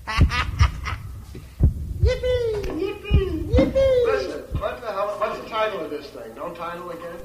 Yippee! Yippee! Yippee! Listen, what's the title of this thing? No title again?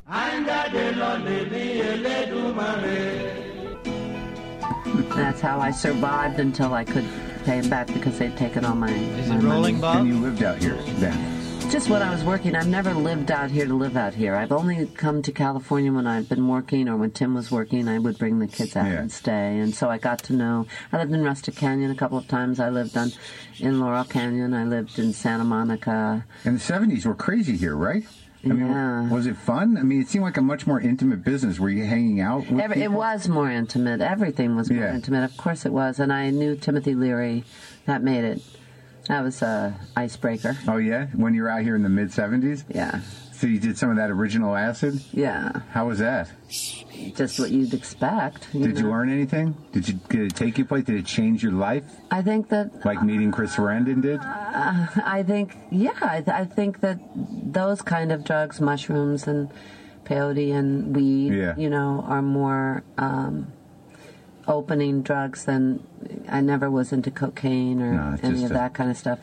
That's how I survived until I could pay him back because they'd taken all my Is my it rolling, money. Bob? And you lived out here then? Just when I was working. I've never lived out here to live out here. I've only come to California when I've been working or when Tim was working. I would bring the kids out and stay. And so I got to know. I lived in Rustic Canyon a couple of times. I lived in Laurel Canyon. I lived in Santa Monica. And the 70s were crazy here, right? I mean, Yeah. was it fun? I mean, it seemed like a much more intimate business. Were you hanging out with people? It was more intimate. Everything was more Yeah. intimate. Of course it was. And I knew Timothy Leary. That made it. That was a icebreaker. Oh, yeah? When you were out here in the mid-70s? Yeah. So you did some of that original acid? Yeah. How was that? Just what you'd expect. Did you learn anything? Did it take you place? Did it change your life? I think that... Like meeting Chris Sarandon did? I think, yeah, I think that those kind of drugs, mushrooms and peyote and weed, are more opening drugs than... I never was into cocaine or any of that kind of stuff.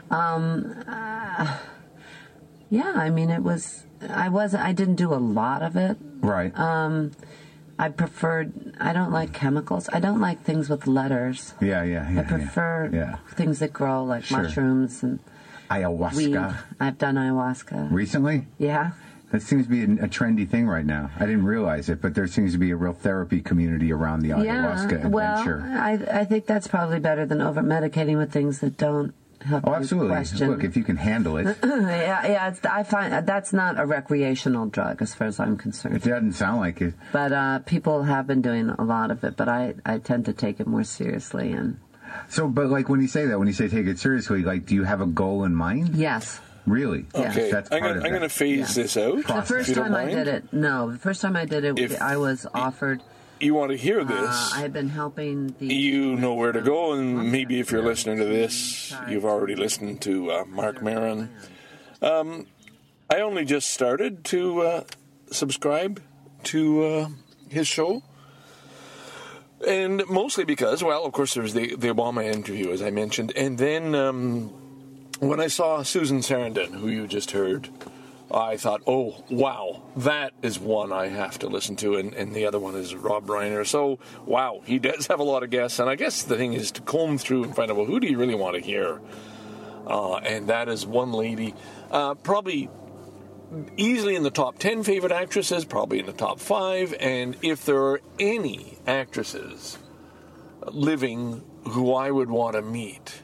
Yeah, I mean, I didn't do a lot of it. Right. I don't like chemicals. I don't like things with letters. Yeah. I prefer things that grow, like mushrooms and ayahuasca. weed. I've done ayahuasca. Recently? Yeah. That seems to be a trendy thing right now. I didn't realize it, but there seems to be a real therapy community around the ayahuasca adventure. I think that's probably better than over-medicating with things that don't help Oh, absolutely. you question. Look, if you can handle it. I find that's not a recreational drug as far as I'm concerned. It doesn't sound like it. But people have been doing a lot of it, but I tend to take it more seriously. And so, but like when you say take it seriously, like, do you have a goal in mind? Yes. Really? Okay. That's I'm part of going to phase this out. The first time I did it, I was offered. You want to hear this? I had been helping the... You know where to go, and maybe if you're listening to this, you've already listened to Marc Maron. I only just started to subscribe to his show, and mostly because, well, of course, there was the Obama interview, as I mentioned, and then when I saw Susan Sarandon, who you just heard, I thought, oh, wow, that is one I have to listen to, and the other one is Rob Reiner. So, wow, he does have a lot of guests, and I guess the thing is to comb through and find out, well, who do you really want to hear? And that is one lady, probably easily in the top 10 favorite actresses, probably in the top 5, and if there are any actresses living who I would want to meet,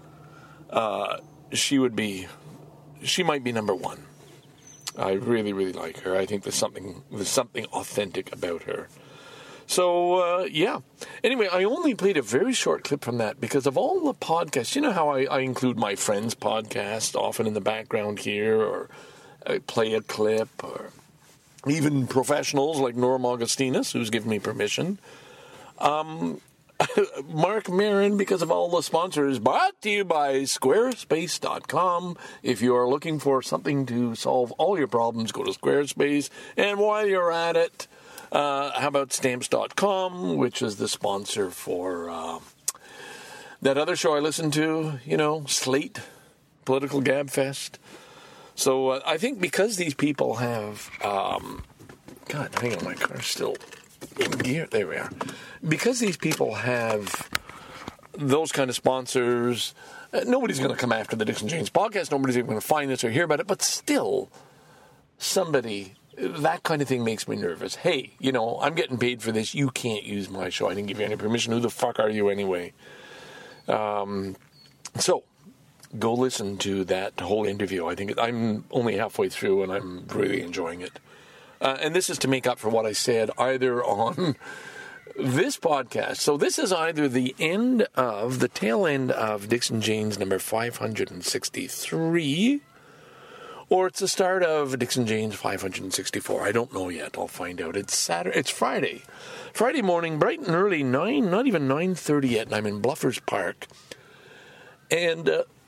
she might be number one. I really, really like her. I think there's something authentic about her. So, yeah. Anyway, I only played a very short clip from that because of all the podcasts. You know how I include my friends' podcast often in the background here, or I play a clip, or even professionals like Norm Augustinus, who's given me permission. Marc Maron, because of all the sponsors, brought to you by Squarespace.com. If you are looking for something to solve all your problems, go to Squarespace. And while you're at it, how about Stamps.com, which is the sponsor for that other show I listen to, Slate, Political Gabfest. So I think because these people have... God, hang on, my car's still in gear. There we are. Because these people have those kind of sponsors, nobody's going to come after the Dixon Janes podcast. Nobody's even going to find this or hear about it. But still, that kind of thing makes me nervous. Hey, I'm getting paid for this. You can't use my show. I didn't give you any permission. Who the fuck are you anyway? So, go listen to that whole interview. I think I'm only halfway through, and I'm really enjoying it. And this is to make up for what I said either on this podcast. So this is either the tail end of Dixon Janes number 563, or it's the start of Dixon Janes 564. I don't know yet. I'll find out. It's Friday. Friday morning, bright and early, not even 9:30 yet, and I'm in Bluffers Park. And,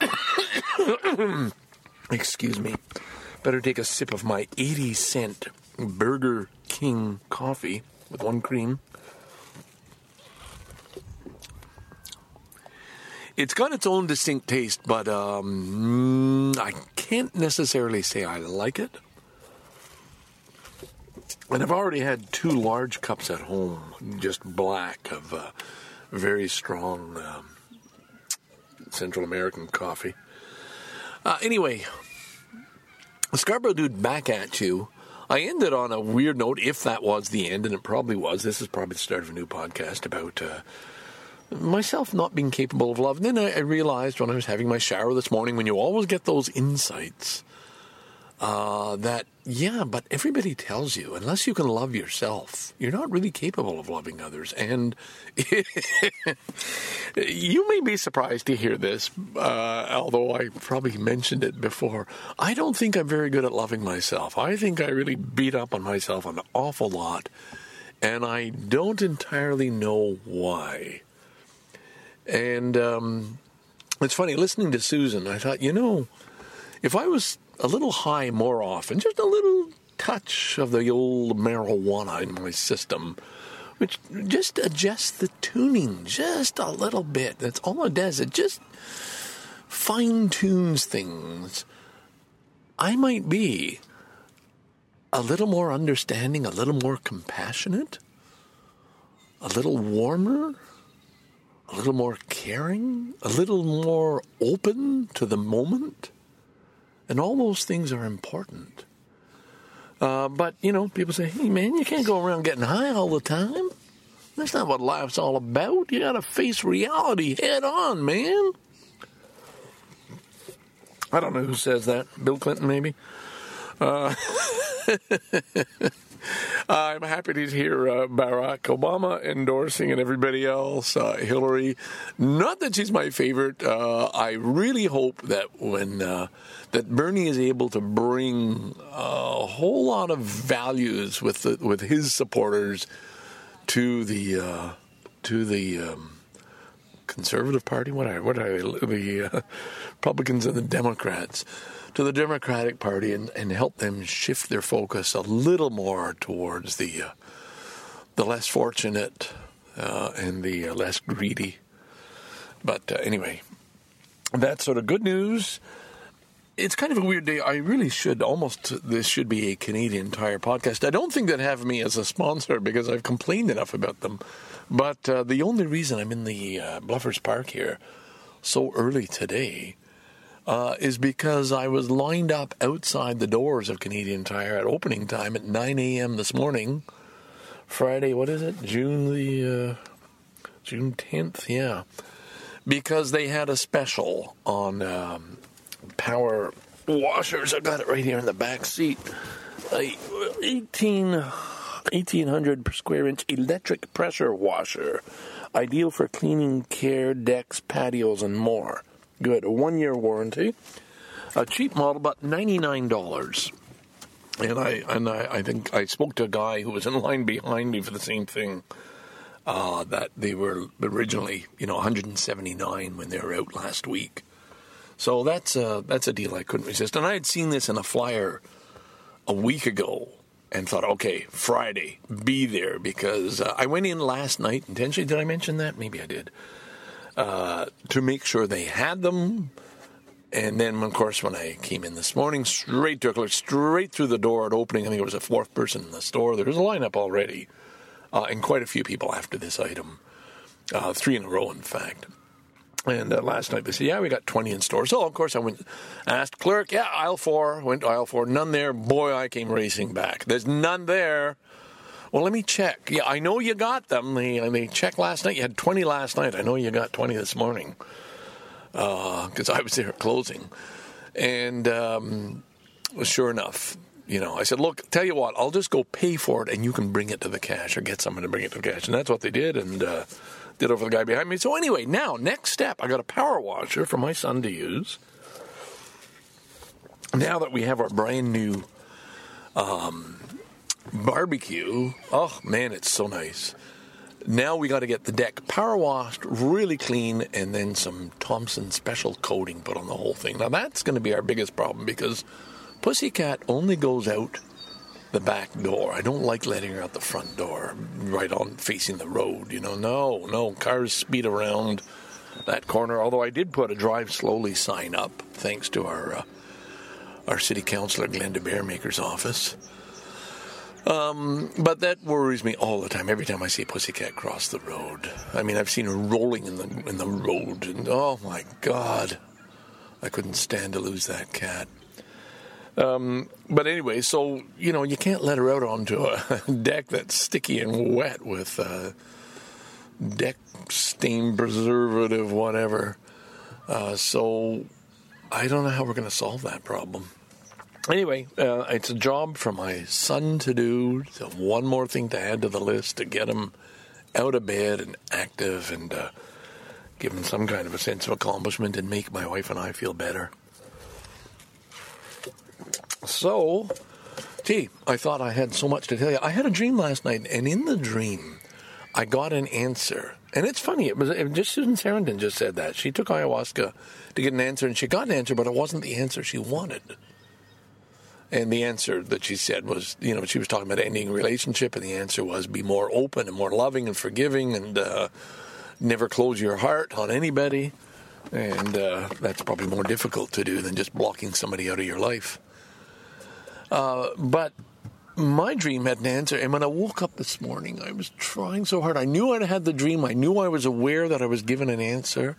excuse me, better take a sip of my 80-cent Burger King coffee with one cream. It's got its own distinct taste, but I can't necessarily say I like it. And I've already had 2 large cups at home, just black, of very strong Central American coffee. Anyway, Scarborough Dude, back at you. I ended on a weird note, if that was the end, and it probably was. This is probably the start of a new podcast about myself not being capable of love. And then I realized when I was having my shower this morning, when you always get those insights, that, yeah, but everybody tells you, unless you can love yourself, you're not really capable of loving others. And you may be surprised to hear this, although I probably mentioned it before. I don't think I'm very good at loving myself. I think I really beat up on myself an awful lot, and I don't entirely know why. And it's funny, listening to Susan, I thought, if I was a little high more often, just a little touch of the old marijuana in my system, which just adjusts the tuning just a little bit. That's all it does. It just fine-tunes things. I might be a little more understanding, a little more compassionate, a little warmer, a little more caring, a little more open to the moment. And all those things are important. But, people say, hey, man, you can't go around getting high all the time. That's not what life's all about. You got to face reality head on, man. I don't know who says that. Bill Clinton, maybe? I'm happy to hear Barack Obama endorsing and everybody else, Hillary. Not that she's my favorite. I really hope that when that Bernie is able to bring a whole lot of values with his supporters to the Conservative Party. What are they? The Republicans and the Democrats. To the Democratic Party and help them shift their focus a little more towards the less fortunate and the less greedy. But anyway, that's sort of good news. It's kind of a weird day. I really this should be a Canadian Tire podcast. I don't think they'd have me as a sponsor because I've complained enough about them. But the only reason I'm in the Bluffers Park here so early today is because I was lined up outside the doors of Canadian Tire at opening time at 9 a.m. this morning. Friday, what is it? June 10th, yeah. Because they had a special on power washers. I got it right here in the back seat. 1800 per square inch electric pressure washer. Ideal for cleaning care, decks, patios, and more. Good. A 1-year warranty. A cheap model, about $99. And I think I spoke to a guy who was in line behind me for the same thing. That they were originally, $179 when they were out last week. So that's a deal I couldn't resist. And I had seen this in a flyer a week ago and thought, okay, Friday, be there, because I went in last night intentionally. Did I mention that? Maybe I did. To make sure they had them. And then, of course, when I came in this morning, straight through the door at opening, I think it was a 4th person in the store. There was a lineup already, and quite a few people after this item. 3 in a row, in fact. And last night they said, yeah, we got 20 in store. So, of course, I went, asked clerk, yeah, aisle 4. Went to aisle 4, none there. Boy, I came racing back. There's none there. Well, let me check. Yeah, I know you got them. They checked last night. You had 20 last night. I know you got 20 this morning because I was there at closing. And sure enough, I said, look, tell you what, I'll just go pay for it and you can bring it to the cash or get someone to bring it to the cash. And that's what they did and did over the guy behind me. So anyway, now, next step, I got a power washer for my son to use. Now that we have our brand new barbecue, oh man, it's so nice. Now we got to get the deck power washed, really clean, and then some Thompson special coating put on the whole thing. Now that's going to be our biggest problem because Pussycat only goes out the back door. I don't like letting her out the front door, right on facing the road. No, cars speed around. that corner, although I did put a drive slowly sign up, thanks to our city councillor, Glenda Bearmaker's office. But that worries me all the time, every time I see Pussycat cross the road. I mean, I've seen her rolling in the road, and oh my God, I couldn't stand to lose that cat. But anyway, so, you can't let her out onto a deck that's sticky and wet with deck stain preservative, whatever. So I don't know how we're going to solve that problem. Anyway, it's a job for my son to do. So one more thing to add to the list to get him out of bed and active and give him some kind of a sense of accomplishment and make my wife and I feel better. So, I thought I had so much to tell you. I had a dream last night, and in the dream, I got an answer. And it's funny, it was just Susan Sarandon just said that. She took ayahuasca to get an answer, and she got an answer, but it wasn't the answer she wanted. And the answer that she said was, she was talking about ending a relationship, and the answer was be more open and more loving and forgiving and never close your heart on anybody. And that's probably more difficult to do than just blocking somebody out of your life. But my dream had an answer, and when I woke up this morning, I was trying so hard. I knew I'd had the dream. I knew I was aware that I was given an answer,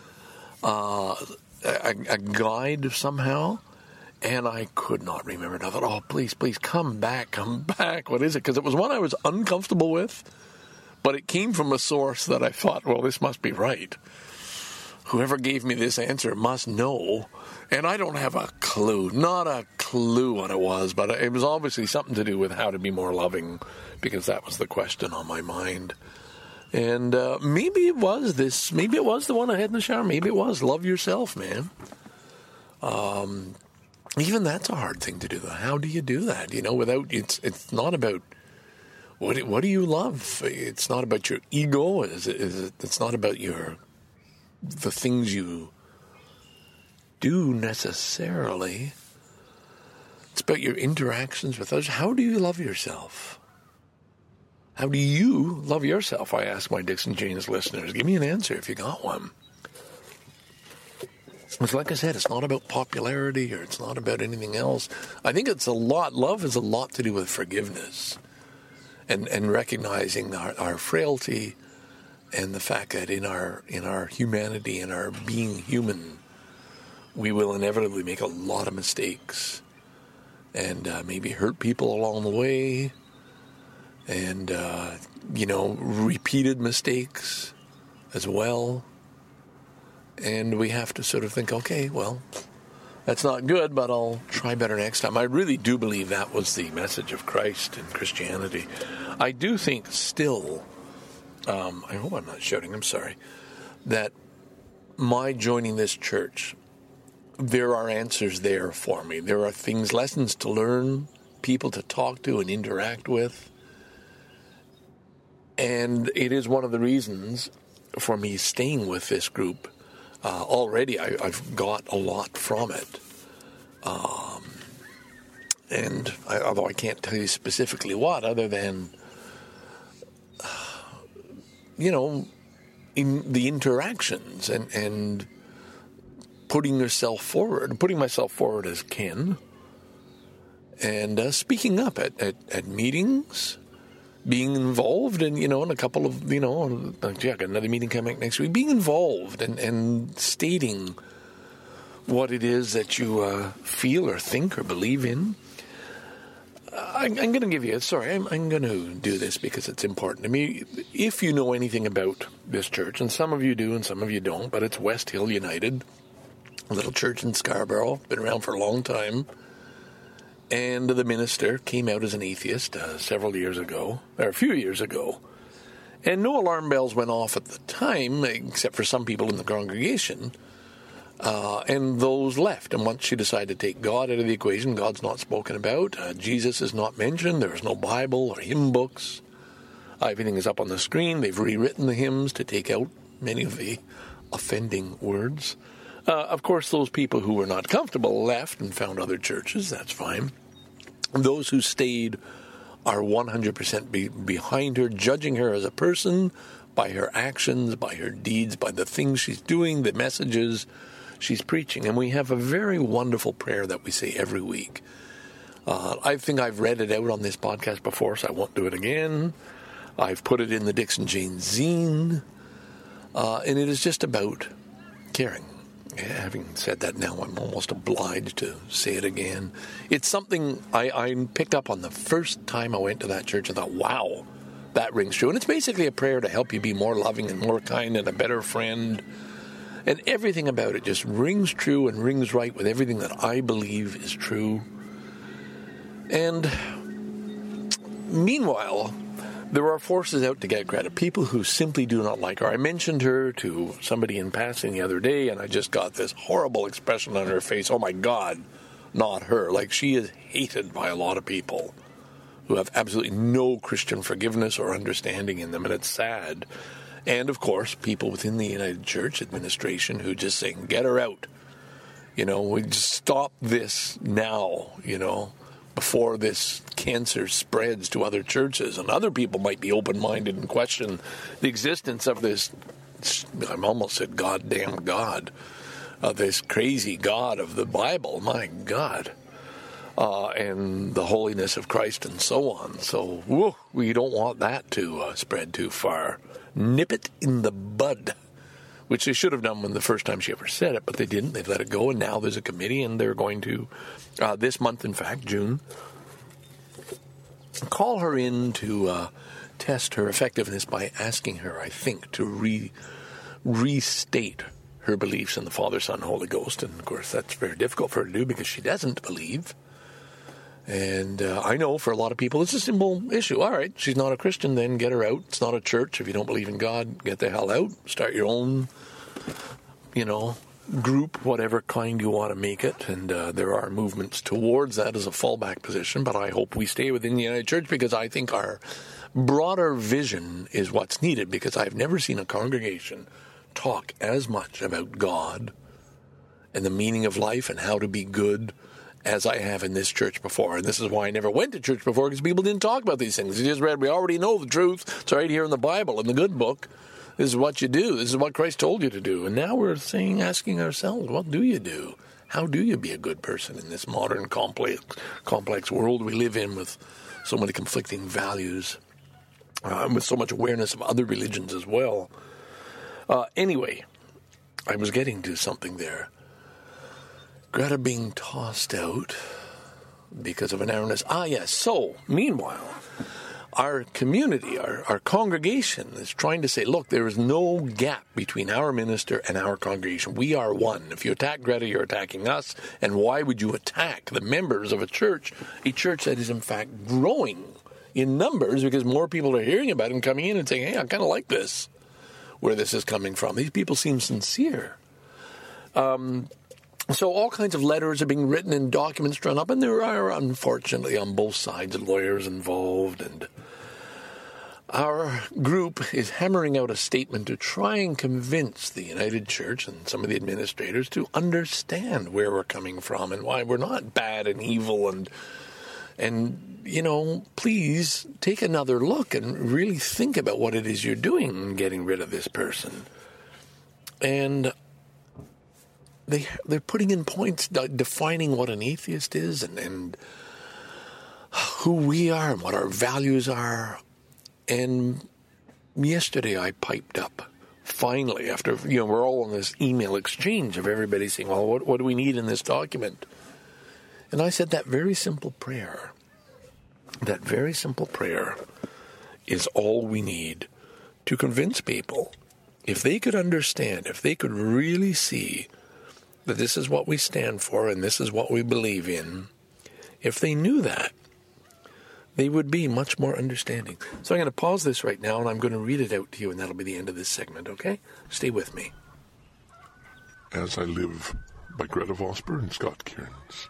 a guide somehow, and I could not remember it. I thought, oh, please, come back. What is it? Because it was one I was uncomfortable with, but it came from a source that I thought, well, this must be right. Whoever gave me this answer must know. And I don't have a clue, not a clue what it was, but it was obviously something to do with how to be more loving, because that was the question on my mind. And maybe it was the one I had in the shower. Maybe it was love yourself, man. Even that's a hard thing to do. How do you do that? Without, it's not about, what do you love? It's not about your ego. It's not about the things you do necessarily. It's about your interactions with others. How do you love yourself? How do you love yourself? I ask my Dixon Janes listeners. Give me an answer if you got one. It's like I said, it's not about popularity or it's not about anything else. I think love has a lot to do with forgiveness and recognizing our frailty and the fact that in our humanity, in our being human, we will inevitably make a lot of mistakes and maybe hurt people along the way and, repeated mistakes as well. And we have to sort of think, okay, well, that's not good, but I'll try better next time. I really do believe that was the message of Christ and Christianity. I do think still, I hope I'm not shouting, I'm sorry, that my joining this church, there are answers there for me. There are lessons to learn, people to talk to and interact with. And it is one of the reasons for me staying with this group. Already I've got a lot from it. Although I can't tell you specifically what, other than, in the interactions and putting myself forward as Ken, and speaking up at meetings, being involved in a couple of, I got another meeting coming next week, being involved and stating what it is that you feel or think or believe in. I'm going to give you, I'm going to do this because it's important to me. If you know anything about this church, and some of you do and some of you don't, but it's West Hill United, a little church in Scarborough, been around for a long time. And the minister came out as an atheist a few years ago. And no alarm bells went off at the time, except for some people in the congregation. And those left. And once she decided to take God out of the equation, God's not spoken about. Jesus is not mentioned. There's no Bible or hymn books. Everything is up on the screen. They've rewritten the hymns to take out many of the offending words. Of course, those people who were not comfortable left and found other churches. That's fine. Those who stayed are 100% behind her, judging her as a person, by her actions, by her deeds, by the things she's doing, the messages she's preaching. And we have a very wonderful prayer that we say every week. I think I've read it out on this podcast before, so I won't do it again. I've put it in the Dixon Janes zine. And it is just about caring. Having said that now, I'm almost obliged to say it again. It's something I picked up on the first time I went to that church and thought, wow, that rings true. And it's basically a prayer to help you be more loving and more kind and a better friend. And everything about it just rings true and rings right with everything that I believe is true. And meanwhile, there are forces out to get Greta, people who simply do not like her. I mentioned her to somebody in passing the other day, and I just got this horrible expression on her face. Oh, my God, not her. Like, she is hated by a lot of people who have absolutely no Christian forgiveness or understanding in them, and it's sad. And, of course, people within the United Church administration who just say, get her out. You know, we just stop this now, you know, before this cancer spreads to other churches. And other people might be open-minded and question the existence of this, I almost said goddamn God, this crazy God of the Bible, my God, and the holiness of Christ and so on. So we don't want that to spread too far. Nip it in the bud, which they should have done when the first time she ever said it, but they didn't. They've let it go, and now there's a committee, and they're going to, this month, in fact, June, call her in to test her effectiveness by asking her, I think, to restate her beliefs in the Father, Son, Holy Ghost. And, of course, that's very difficult for her to do because she doesn't believe. And I know for a lot of people it's a simple issue. All right, she's not a Christian, then get her out. It's not a church. If you don't believe in God, get the hell out. Start your own, you know, group, whatever kind you want to make it. And there are movements towards that as a fallback position. But I hope we stay within the United Church because I think our broader vision is what's needed, because I've never seen a congregation talk as much about God and the meaning of life and how to be good as I have in this church before. And this is why I never went to church before, because people didn't talk about these things. They just read, we already know the truth. It's right here in the Bible, in the good book. This is what you do. This is what Christ told you to do. And now we're asking ourselves, what do you do? How do you be a good person in this modern complex world we live in with so many conflicting values, with so much awareness of other religions as well? Anyway, I was getting to something there. Greta being tossed out because of an narrowness. Yes. So, meanwhile, our community, our congregation is trying to say, look, there is no gap between our minister and our congregation. We are one. If you attack Greta, you're attacking us. And why would you attack the members of a church that is, in fact, growing in numbers because more people are hearing about it and coming in and saying, hey, I kind of like this, where this is coming from. These people seem sincere. So all kinds of letters are being written and documents drawn up, and there are, unfortunately, on both sides, lawyers involved. And our group is hammering out a statement to try and convince the United Church and some of the administrators to understand where we're coming from and why we're not bad and evil. And you know, please take another look and really think about what it is you're doing in getting rid of this person. And they're putting in points defining what an atheist is and who we are and what our values are. And yesterday I piped up, finally, after, you know, we're all in this email exchange of everybody saying, well, what do we need in this document? And I said that very simple prayer is all we need to convince people. If they could understand, if they could really see that this is what we stand for and this is what we believe in, if they knew that, they would be much more understanding. So I'm going to pause this right now, and I'm going to read it out to you, and that'll be the end of this segment, okay? Stay with me. As I Live by Greta Vosper and Scott Cairns.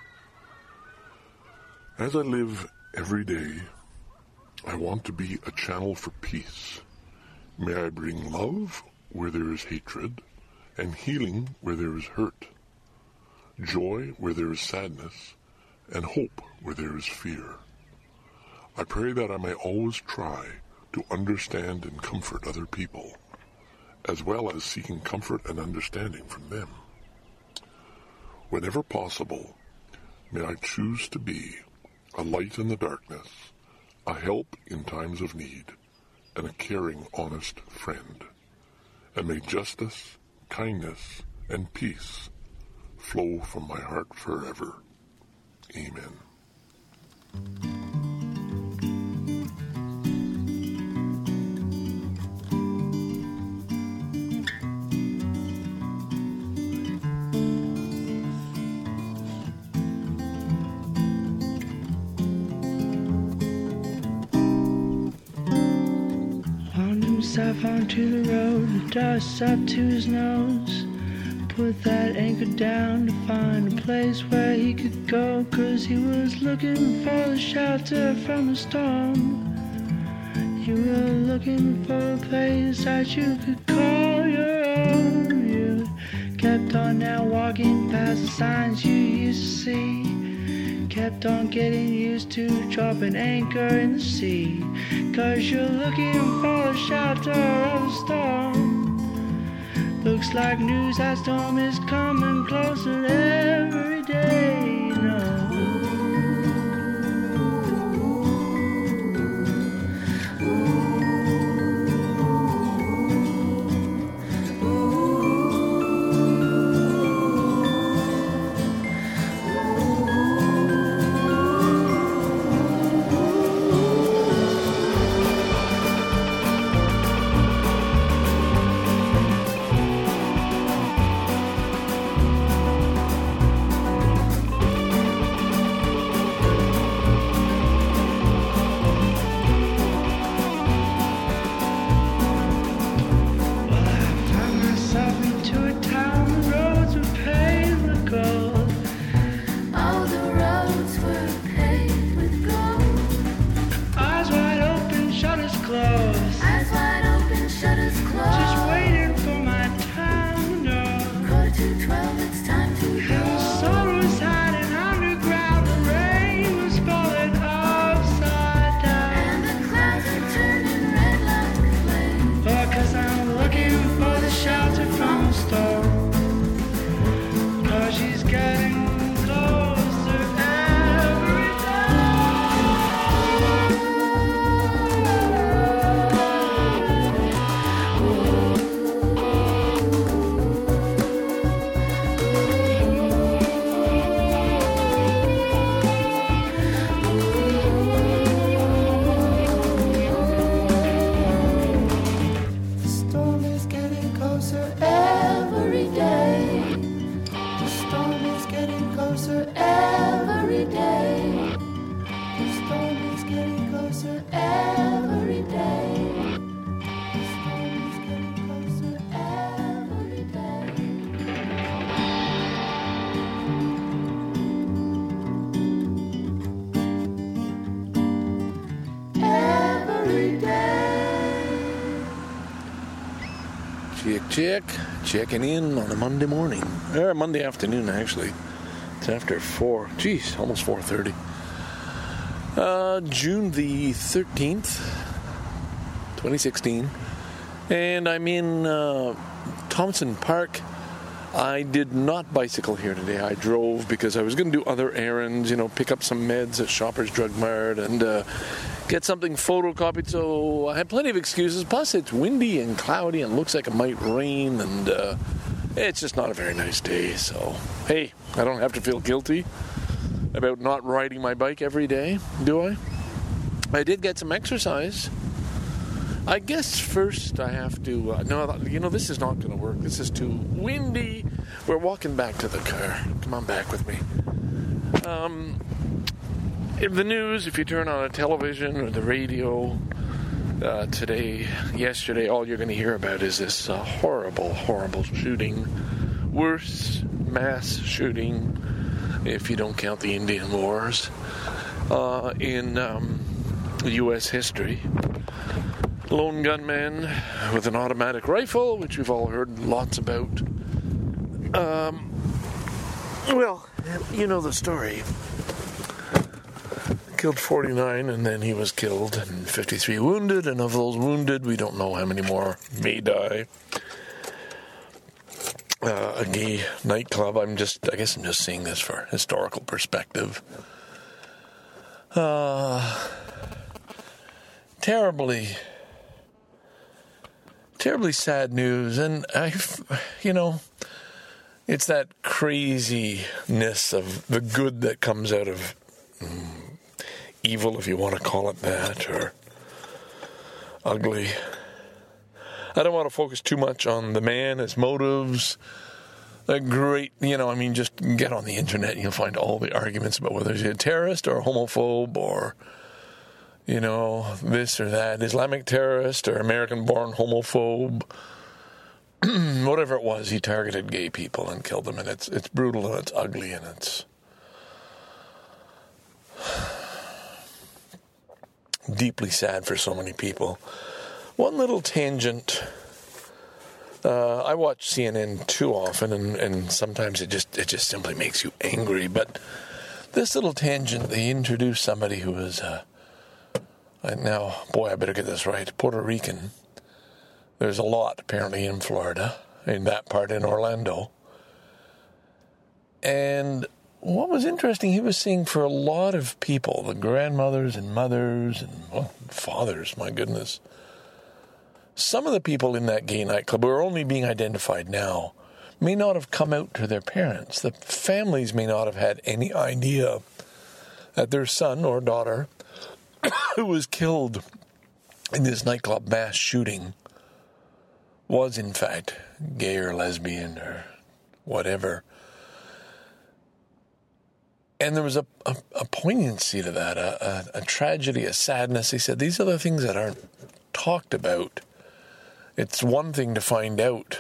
As I live every day, I want to be a channel for peace. May I bring love where there is hatred, and healing where there is hurt, joy where there is sadness, and hope where there is fear. I pray that I may always try to understand and comfort other people, as well as seeking comfort and understanding from them. Whenever possible, may I choose to be a light in the darkness, a help in times of need, and a caring, honest friend. And may justice, kindness, and peace flow from my heart forever. Amen. Himself onto the road, dust up to his nose. Put that anchor down to find a place where he could go, 'cause he was looking for the shelter from the storm. You were looking for a place that you could call your own. You kept on now walking past the signs you used to see. Kept on getting used to dropping anchor in the sea, 'cause you're looking for the shelter of the storm. Looks like news that storm is coming closer every day, you know. Checking in on a Monday morning, or Monday afternoon actually. It's after 4, almost 4:30. June the 13th, 2016, and I'm in Thompson Park. I did not bicycle here today. I drove because I was going to do other errands, pick up some meds at Shoppers Drug Mart and get something photocopied, so I had plenty of excuses. Plus, it's windy and cloudy and looks like it might rain, and it's just not a very nice day. So, hey, I don't have to feel guilty about not riding my bike every day, do I? I did get some exercise. I guess first I have to... this is not going to work. This is too windy. We're walking back to the car. Come on back with me. In the news, if you turn on a television or the radio yesterday, all you're going to hear about is this horrible, horrible shooting. Worst mass shooting, if you don't count the Indian Wars, in U.S. history. Lone gunman with an automatic rifle, which we've all heard lots about. Well, you know the story. killed 49, and then he was killed, and 53 wounded, and of those wounded, we don't know how many more may die. A gay nightclub, I guess I'm just seeing this for historical perspective. Terribly sad news, and it's that craziness of the good that comes out of evil, if you want to call it that, or ugly. I don't want to focus too much on the man, his motives. Just get on the internet and you'll find all the arguments about whether he's a terrorist or a homophobe or, this or that, Islamic terrorist or American-born homophobe. Whatever it was, he targeted gay people and killed them, and it's brutal and it's ugly and it's deeply sad for so many people. One little tangent. I watch CNN too often, and sometimes it just simply makes you angry. But this little tangent, they introduced somebody who was I better get this right, Puerto Rican. There's a lot apparently in Florida, in that part in Orlando. And what was interesting, he was seeing for a lot of people, the grandmothers and mothers and fathers, my goodness. Some of the people in that gay nightclub who are only being identified now may not have come out to their parents. The families may not have had any idea that their son or daughter who was killed in this nightclub mass shooting was in fact gay or lesbian or whatever. And there was a poignancy to that, a tragedy, a sadness. He said, these are the things that aren't talked about. It's one thing to find out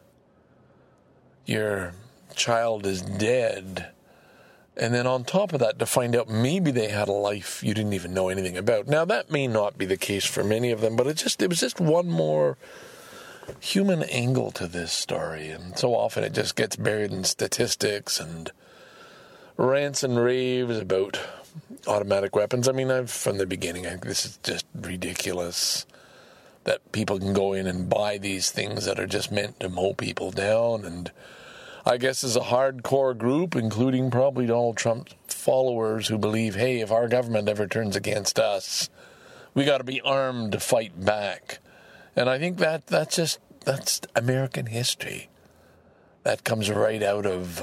your child is dead, and then on top of that, to find out maybe they had a life you didn't even know anything about. Now, that may not be the case for many of them, but it was just one more human angle to this story. And so often it just gets buried in statistics and rants and raves about automatic weapons. I mean, from the beginning, this is just ridiculous that people can go in and buy these things that are just meant to mow people down. And I guess as a hardcore group, including probably Donald Trump's followers who believe, hey, if our government ever turns against us, we got to be armed to fight back. And I think that's American history. That comes right out of,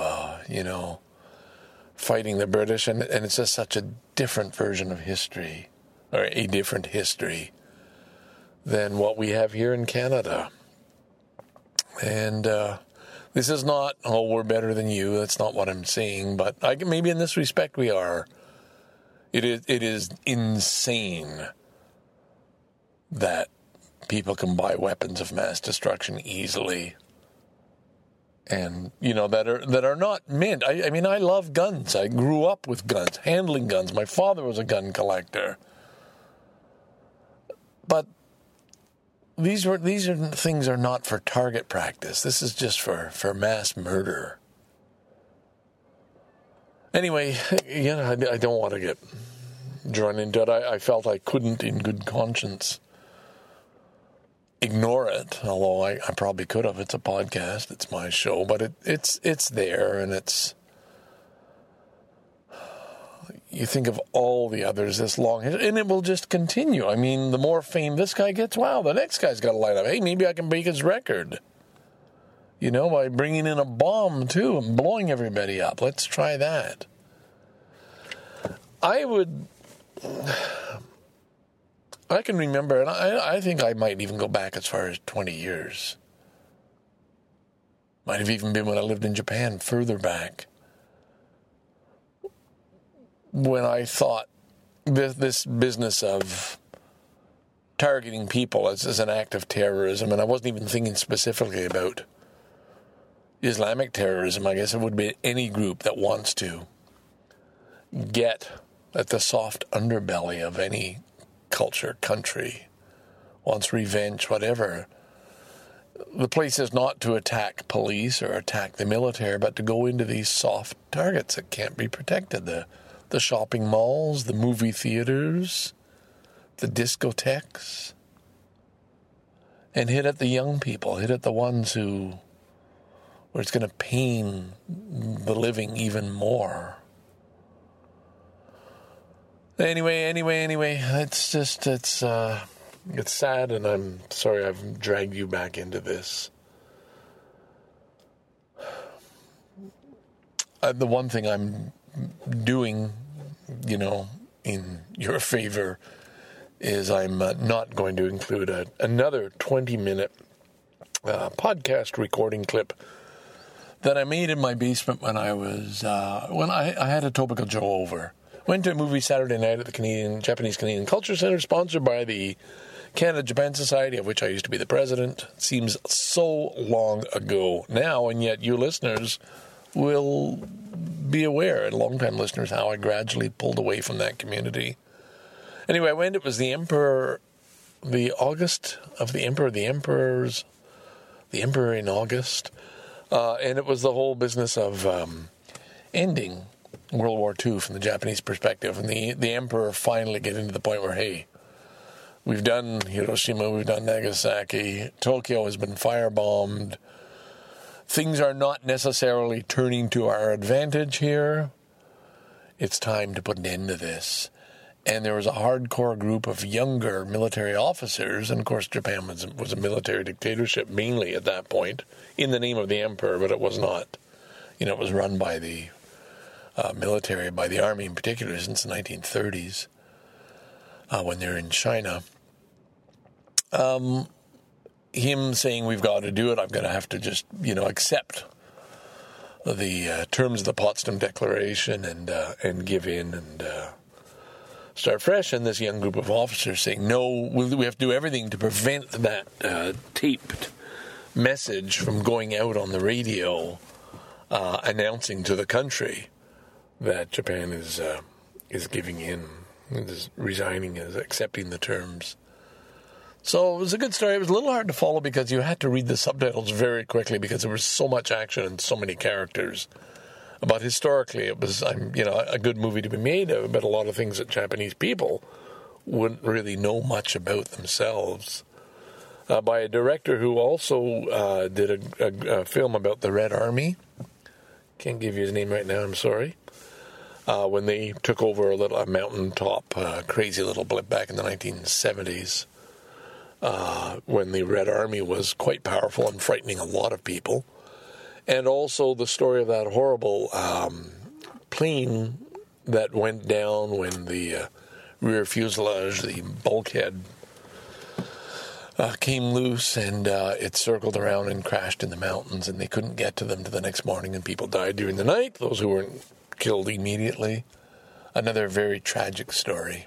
fighting the British. And it's just such a different version of history, or a different history than what we have here in Canada. And this is not, we're better than you. That's not what I'm saying. But maybe in this respect we are. It is insane that people can buy weapons of mass destruction easily, and that are not meant. I mean, I love guns. I grew up with guns, handling guns. My father was a gun collector. But these things are not for target practice. This is just for mass murder. Anyway, I don't want to get drawn into it. I felt I couldn't, in good conscience, ignore it. Although I probably could have. It's a podcast. It's my show, but it's there, and it's. You think of all the others this long, and it will just continue. I mean, the more fame this guy gets, wow, the next guy's got to light up. Hey, maybe I can break his record. By bringing in a bomb, too, and blowing everybody up. Let's try that. I can remember, and I think I might even go back as far as 20 years. Might have even been when I lived in Japan, further back, when I thought this business of targeting people as an act of terrorism, and I wasn't even thinking specifically about Islamic terrorism. I guess it would be any group that wants to get at the soft underbelly of any culture, country, wants revenge, whatever. The place is not to attack police or attack the military, but to go into these soft targets that can't be protected. The the shopping malls, the movie theaters, the discotheques, and hit at the young people, hit at the ones where it's going to pain the living even more. Anyway, it's sad, and I'm sorry I've dragged you back into this. The one thing I'm doing, in your favor is I'm not going to include another 20-minute podcast recording clip that I made in my basement when I had Etobicoke Joe over. Went to a movie Saturday night at the Japanese Canadian Culture Center, sponsored by the Canada-Japan Society, of which I used to be the president. It seems so long ago now, and yet you listeners will be aware, and long-time listeners, how I gradually pulled away from that community. Anyway, I went. It was the Emperor in August, and it was the whole business of ending World War II from the Japanese perspective, and the Emperor finally getting to the point where, hey, we've done Hiroshima, we've done Nagasaki, Tokyo has been firebombed, things are not necessarily turning to our advantage here, it's time to put an end to this. And there was a hardcore group of younger military officers, and of course Japan was a military dictatorship mainly at that point, in the name of the Emperor, but it was not. It was run by the military, by the army in particular, since the 1930s, when they're in China. Him saying we've got to do it, I'm going to have to just, accept the terms of the Potsdam Declaration and give in and start fresh. And this young group of officers saying, no, we have to do everything to prevent that taped message from going out on the radio, announcing to the country that Japan is giving in, is resigning, is accepting the terms. So it was a good story. It was a little hard to follow because you had to read the subtitles very quickly because there was so much action and so many characters. But historically, it was a good movie to be made about a lot of things that Japanese people wouldn't really know much about themselves. By a director who also did a film about the Red Army. Can't give you his name right now, I'm sorry. When they took over a mountaintop, crazy little blip back in the 1970s, when the Red Army was quite powerful and frightening a lot of people. And also the story of that horrible plane that went down when the rear fuselage, the bulkhead, came loose, and it circled around and crashed in the mountains, and they couldn't get to them till the next morning, and people died during the night, those who weren't killed immediately. Another very tragic story.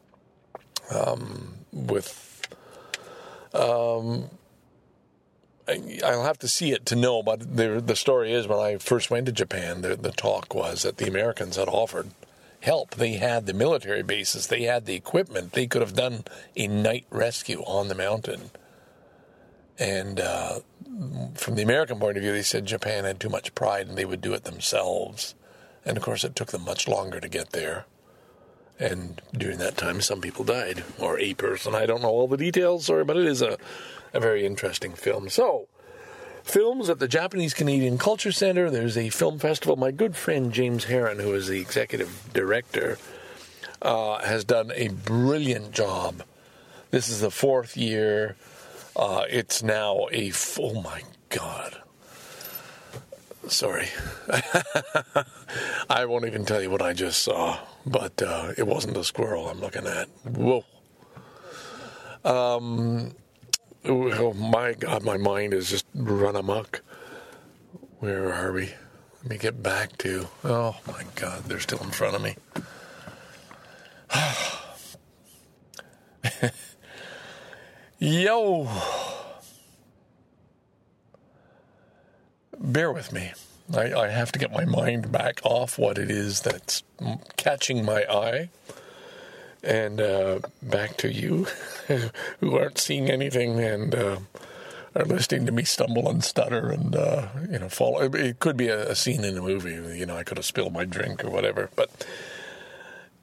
I'll have to see it to know, but the story is when I first went to Japan, the talk was that the Americans had offered help. They had the military bases, they had the equipment, they could have done a night rescue on the mountain. And from the American point of view, they said Japan had too much pride and they would do it themselves. And of course, it took them much longer to get there. And during that time, some people died, or a person. I don't know all the details, sorry, but it is a very interesting film. So, films at the Japanese Canadian Culture Center. There's a film festival. My good friend James Heron, who is the executive director, has done a brilliant job. This is the fourth year. It's now oh my God. Sorry. I won't even tell you what I just saw, but it wasn't a squirrel I'm looking at. Whoa. Oh my God, my mind is just run amok. Where are we? Let me get back to... Oh my God, they're still in front of me. Yo! Bear with me. I have to get my mind back off what it is that's catching my eye. And back to you, who aren't seeing anything and are listening to me stumble and stutter and, follow. It could be a scene in a movie. I could have spilled my drink or whatever. But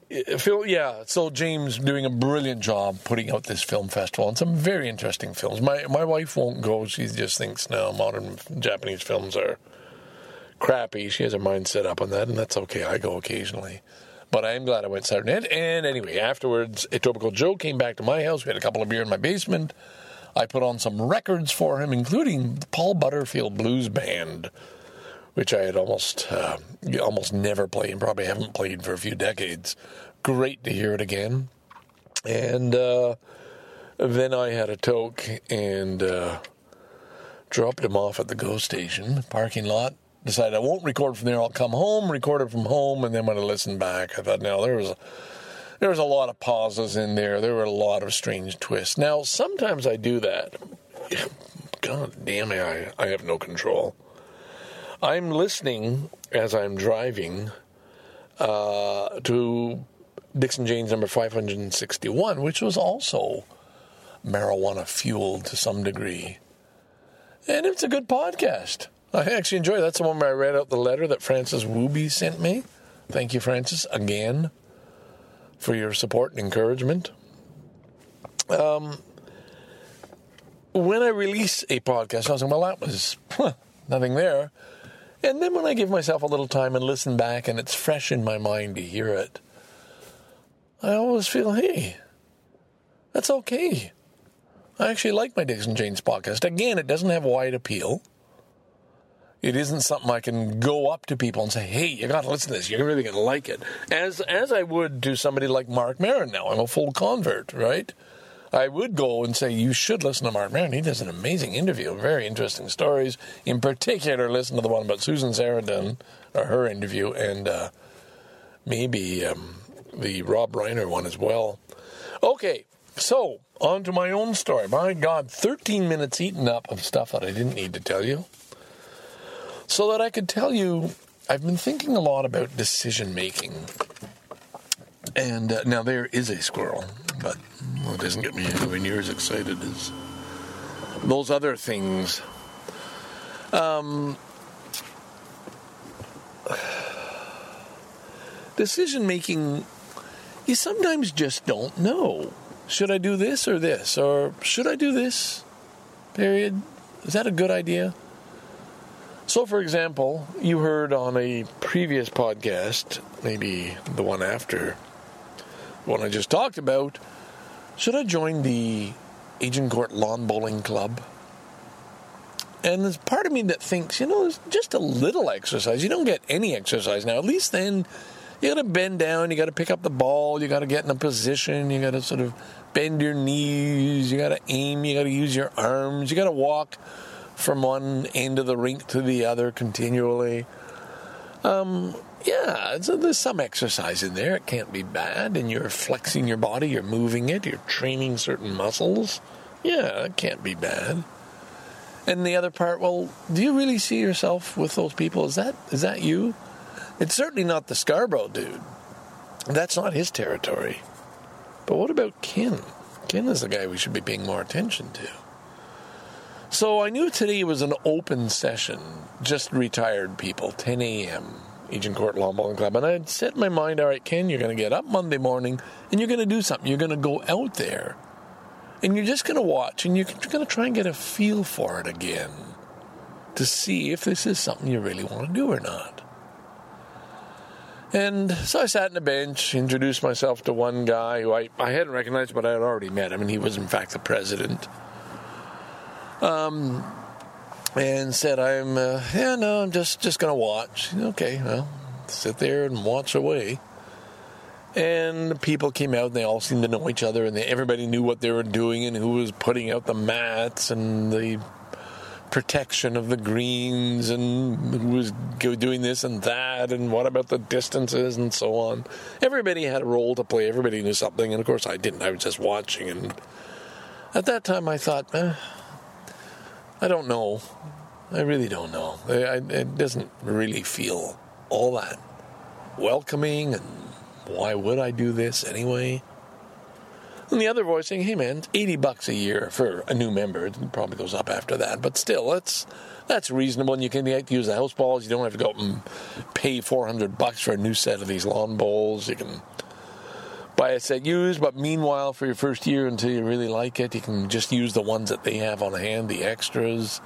Phil, yeah. So James doing a brilliant job putting out this film festival and some very interesting films. My wife won't go. She just thinks now modern Japanese films are crappy. She has her mind set up on that, and that's okay. I go occasionally. But I am glad I went Saturday night. And anyway, afterwards, Etobicoke Joe came back to my house. We had a couple of beer in my basement. I put on some records for him, including the Paul Butterfield Blues Band, which I had almost never played and probably haven't played for a few decades. Great to hear it again. And then I had a toke and dropped him off at the GO station parking lot. Decided I won't record from there. I'll come home, record it from home, and then when I listen back, I thought, no, there was a lot of pauses in there. There were a lot of strange twists. Now, sometimes I do that. God damn it, I have no control. I'm listening as I'm driving to Dixon Jane's number 561, which was also marijuana-fueled to some degree. And it's a good podcast. I actually enjoy it. That's the one where I read out the letter that Francis Wooby sent me. Thank you, Francis, again, for your support and encouragement. When I release a podcast, I was like, well, that was nothing there. And then when I give myself a little time and listen back and it's fresh in my mind to hear it, I always feel, hey, that's okay. I actually like my Dixon Jane's podcast. Again, it doesn't have wide appeal. It isn't something I can go up to people and say, hey, you got to listen to this. You're really going to like it. As I would to somebody like Mark Maron now. I'm a full convert, right? I would go and say, you should listen to Mark Maron. He does an amazing interview, very interesting stories. In particular, listen to the one about Susan Sarandon, or her interview, and maybe the Rob Reiner one as well. Okay, so on to my own story. My God, 13 minutes eaten up of stuff that I didn't need to tell you. So that I could tell you, I've been thinking a lot about decision-making. And now there is a squirrel, but it doesn't get me anywhere near as excited as those other things. Decision-making, you sometimes just don't know. Should I do this or this? Or should I do this? Period. Is that a good idea? So, for example, you heard on a previous podcast, maybe the one after, the one I just talked about, should I join the Agincourt Lawn Bowling Club? And there's part of me that thinks, it's just a little exercise. You don't get any exercise now. At least then you got to bend down, you got to pick up the ball, you got to get in a position, you got to sort of bend your knees, you got to aim, you got to use your arms, you got to walk from one end of the rink to the other continually. So there's some exercise in there. It can't be bad. And you're flexing your body, you're moving it, you're training certain muscles. Yeah, it can't be bad. And the other part, well, do you really see yourself with those people? Is that you? It's certainly not the Scarborough dude. That's not his territory. But what about Ken? Ken is the guy we should be paying more attention to. So I knew today was an open session, just retired people, 10 a.m., Agincourt Lawn Bowling Club. And I had set in my mind, all right, Ken, you're going to get up Monday morning and you're going to do something. You're going to go out there and you're just going to watch and you're going to try and get a feel for it again to see if this is something you really want to do or not. And so I sat on a bench, introduced myself to one guy who I hadn't recognized, but I had already met him, and he was, in fact, the president. And said, I'm just going to watch. Okay, well, sit there and watch away. And the people came out, and they all seemed to know each other, and everybody knew what they were doing and who was putting out the mats and the protection of the greens and who was doing this and that and what about the distances and so on. Everybody had a role to play. Everybody knew something, and of course I didn't. I was just watching, and at that time I thought, I don't know. I really don't know. It doesn't really feel all that welcoming, and why would I do this anyway? And the other voice saying, hey man, it's $80 a year for a new member. It probably goes up after that, but still, that's reasonable, and you can use the house balls. You don't have to go out and pay $400 for a new set of these lawn bowls. You can buy a set used, but meanwhile, for your first year until you really like it, you can just use the ones that they have on hand, the extras.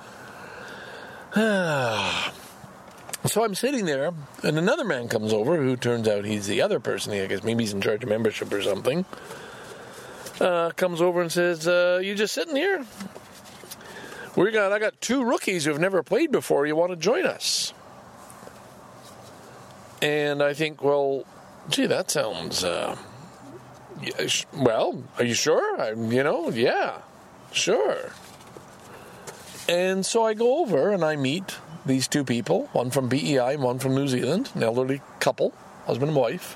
So I'm sitting there, and another man comes over, who turns out he's the other person. I guess maybe he's in charge of membership or something. Comes over and says, "You just sitting here? I got 2 rookies who've never played before. You want to join us?" And I think, well, gee, that sounds. Well, are you sure? Yeah, sure. And so I go over and I meet these 2 people, one from BEI and one from New Zealand, an elderly couple, husband and wife.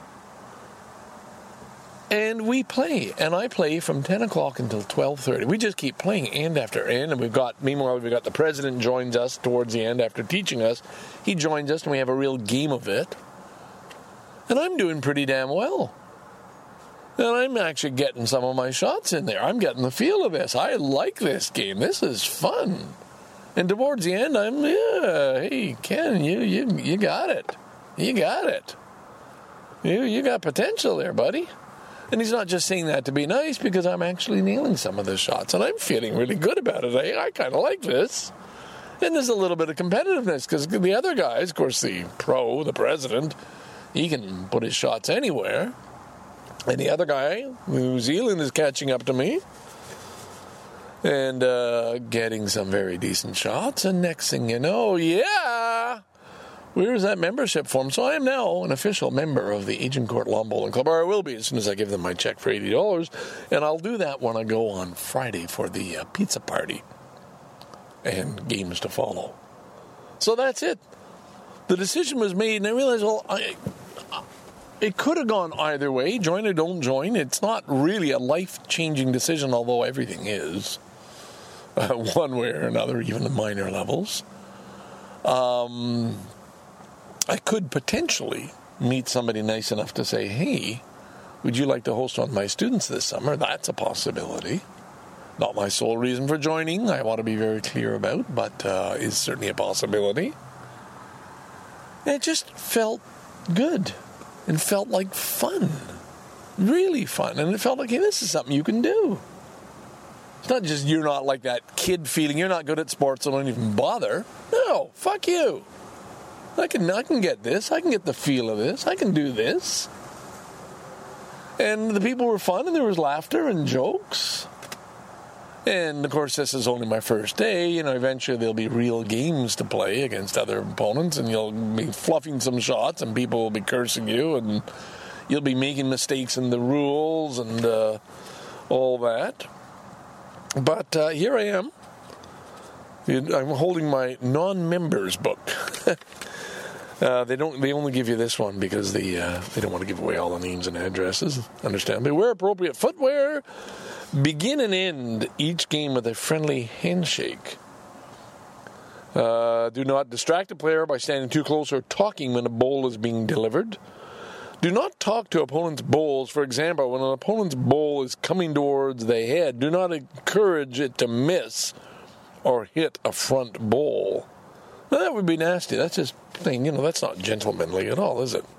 And we play, and I play from 10 o'clock until 12:30. We just keep playing end after end, and meanwhile we've got the president joins us towards the end after teaching us. He joins us, and we have a real game of it. And I'm doing pretty damn well. And I'm actually getting some of my shots in there. I'm getting the feel of this. I like this game. This is fun. And towards the end, hey, Ken, you got it. You got it. You got potential there, buddy. And he's not just saying that to be nice, because I'm actually nailing some of the shots, and I'm feeling really good about it. I kind of like this. And there's a little bit of competitiveness, because the other guys, of course, the president, he can put his shots anywhere. And the other guy, New Zealand, is catching up to me and getting some very decent shots. And next thing you know, where's that membership form? So I am now an official member of the Agincourt Lawn Bowling Club, or I will be as soon as I give them my check for $80. And I'll do that when I go on Friday for the pizza party and games to follow. So that's it. The decision was made, and I realized, it could have gone either way, join or don't join. It's not really a life-changing decision, although everything is, one way or another, even the minor levels. I could potentially meet somebody nice enough to say, "Hey, would you like to host one of my students this summer?" That's a possibility. Not my sole reason for joining, I want to be very clear about, but is certainly a possibility. And it just felt good. And felt like fun. Really fun. And it felt like, hey, this is something you can do. It's not just you're not like that kid feeling, you're not good at sports, so don't even bother. No, fuck you. I can get this. I can get the feel of this. I can do this. And the people were fun, and there was laughter and jokes. And, of course, this is only my first day. Eventually there'll be real games to play against other opponents, and you'll be fluffing some shots, and people will be cursing you, and you'll be making mistakes in the rules and all that. But here I am. I'm holding my non-members book. They only give you this one because they don't want to give away all the names and addresses. Understandably. Wear appropriate footwear. Begin and end each game with a friendly handshake. Do not distract a player by standing too close or talking when a bowl is being delivered. Do not talk to opponents' bowls. For example, when an opponent's bowl is coming towards the head, do not encourage it to miss or hit a front bowl. Now, that would be nasty. That's just plain, that's not gentlemanly at all, is it?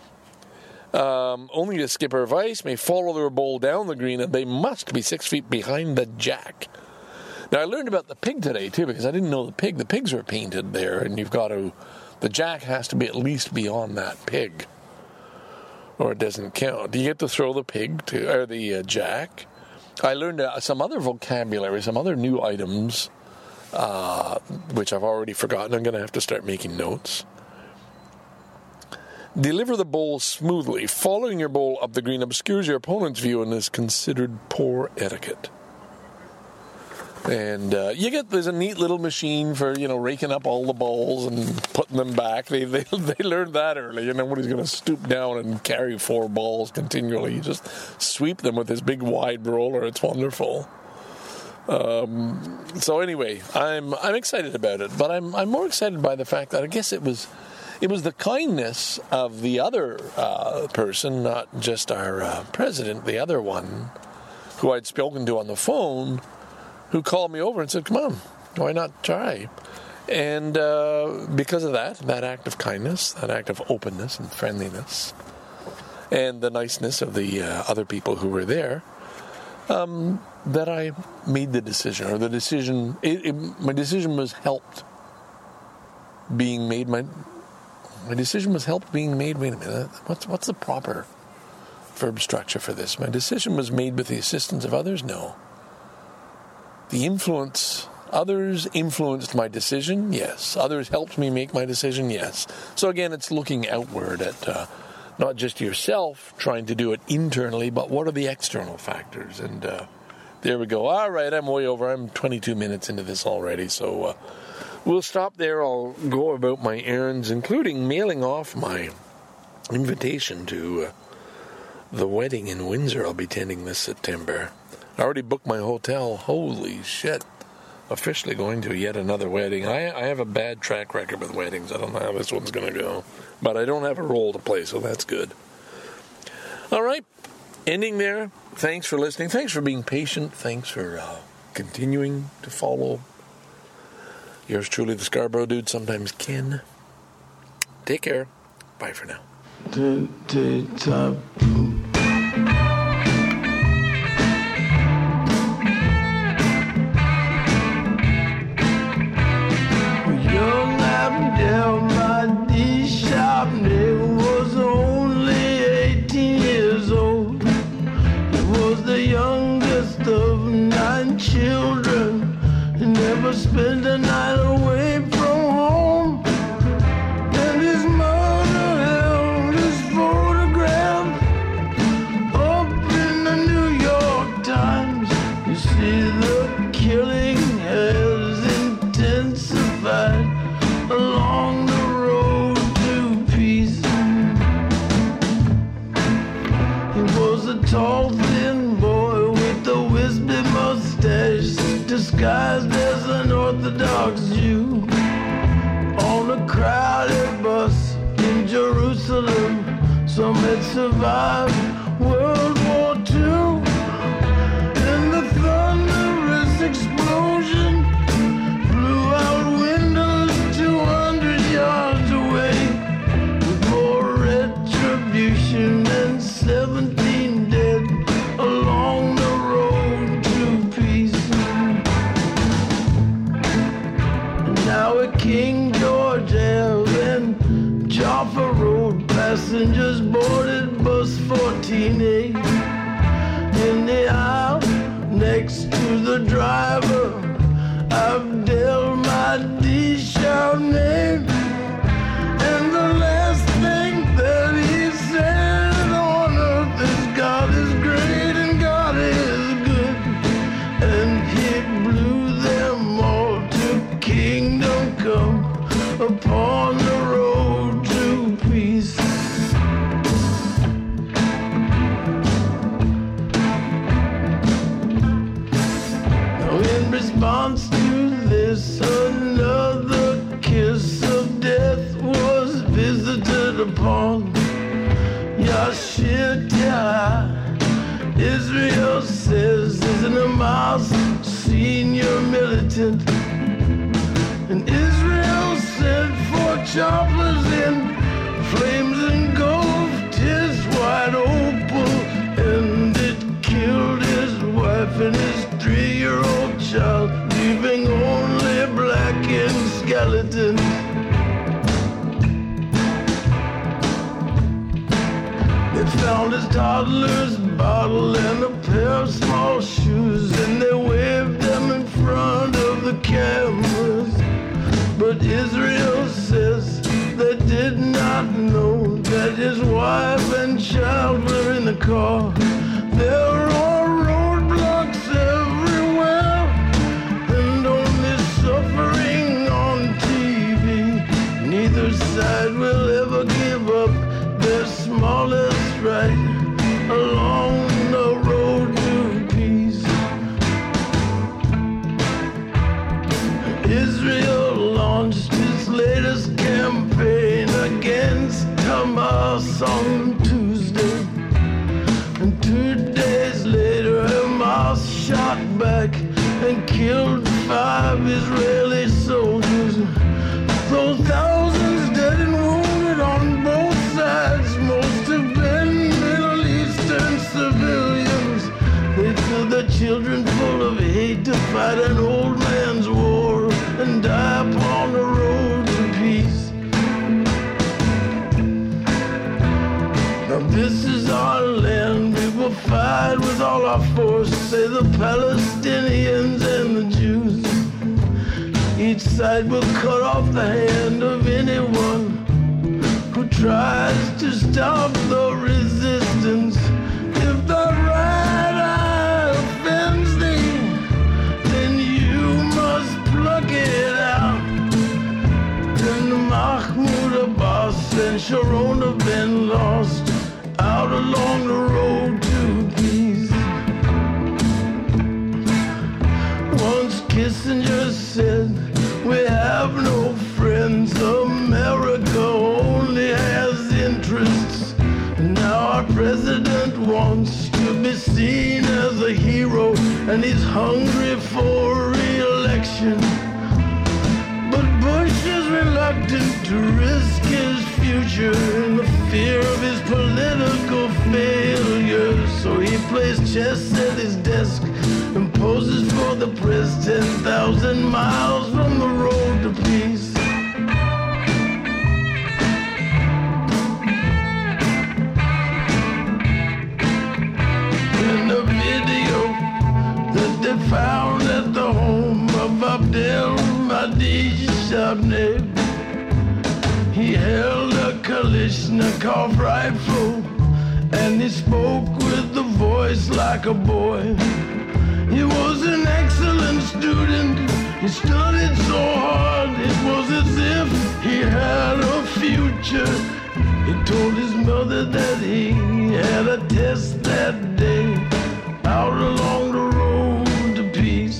Only the skipper of ice may follow their bowl down the green, and they must be 6 feet behind the jack. Now, I learned about the pig today, too, because I didn't know the pig. The pigs are painted there, and the jack has to be at least beyond that pig, or it doesn't count. You get to throw the pig, or the jack. I learned some other vocabulary, some other new items, which I've already forgotten. I'm going to have to start making notes. Deliver the bowl smoothly. Following your bowl up the green obscures your opponent's view and is considered poor etiquette. And there's a neat little machine for, raking up all the balls and putting them back. They learned that early. Nobody's going to stoop down and carry 4 balls continually. You just sweep them with this big wide roller. It's wonderful. So anyway, I'm excited about it, but I'm more excited by the fact that I guess it was the kindness of the other person, not just our president, the other one, who I'd spoken to on the phone, who called me over and said, "Come on, why not try?" And because of that act of kindness, that act of openness and friendliness, and the niceness of the other people who were there, that I made the decision, or the decision, my decision was helped being made. My decision was helped being made. Wait a minute, what's the proper verb structure for this? My decision was made with the assistance of others? No. Others influenced my decision? Yes. Others helped me make my decision? Yes. So again, it's looking outward at not just yourself, trying to do it internally, but what are the external factors? And there we go. All right, I'm way over. I'm 22 minutes into this already, so we'll stop there. I'll go about my errands, including mailing off my invitation to the wedding in Windsor I'll be attending this September. I already booked my hotel. Holy shit. Officially going to yet another wedding. I have a bad track record with weddings. I don't know how this one's going to go. But I don't have a role to play, so that's good. All right. Ending there. Thanks for listening. Thanks for being patient. Thanks for continuing to follow. Yours truly, the Scarborough Dude, sometimes Ken. Take care. Bye for now. Young Abdel Mahdi Shabney was only 18 years old. He was the youngest of 9 children. He never spent a night away from home. And his mother held his photograph up in the New York Times. You see, the killing has intensified along the road to peace. He was a tall, thin boy with a wispy mustache, disguised as an Orthodox Jew. On a crowded bus in Jerusalem, some had survived World War II. And the thunderous explosion blew out windows 200 yards away, with more retribution and 17 dead along the road to peace. And now at King George Ave and Jaffa Road, passengers boarded bus 14A. In the aisle next to the driver, Abdel Mahdi Shabney. And the last thing that he said on earth is God is great and God is good. And he blew them all to kingdom come upon the road to peace. Now in response to this, another kiss of death was visited upon Yashir Tia. Israel says is an Hamas senior militant. And Israel sent 4 choppers in, flames engulfed his white opal, and it killed his wife and his 3-year-old child, leaving only blackened skeletons. They found his toddler's bottle and a pair of small shoes, and they waved them in front of the cameras. But Israel says they did not know that his wife and child were in the car. There are roadblocks everywhere and only suffering on TV. Neither side will ever give up their smallest right along the road to peace. Israel launched its latest campaign against Hamas on Tuesday. And 2 days later, Hamas shot back and killed 5 Israeli soldiers. Those thousands dead and wounded on both sides, most have been fight an old man's war and die upon the road to peace. Now this is our land, we will fight with all our force, say the Palestinians and the Jews. Each side will cut off the hand of anyone who tries to stop the resistance. If the right eye offends thee, then you must pluck it out. And Mahmoud Abbas and Sharon have been lost out along the road to peace. Once Kissinger said, we have no friends, America only has interests. Now our president wants to be seen as a hero, and he's hungry for re-election. But Bush is reluctant to risk his future in the fear of his political failure. So he plays chess at his desk and poses for the press 10,000 miles from the road to peace. In the video that they found at the home of Abdel Mahdi Shabneh, he held a Kalashnikov rifle and he spoke with the voice like a boy. He was an excellent student, he studied so hard, it was as if he had a future. He told his mother that he had a test that day, out along the road to peace.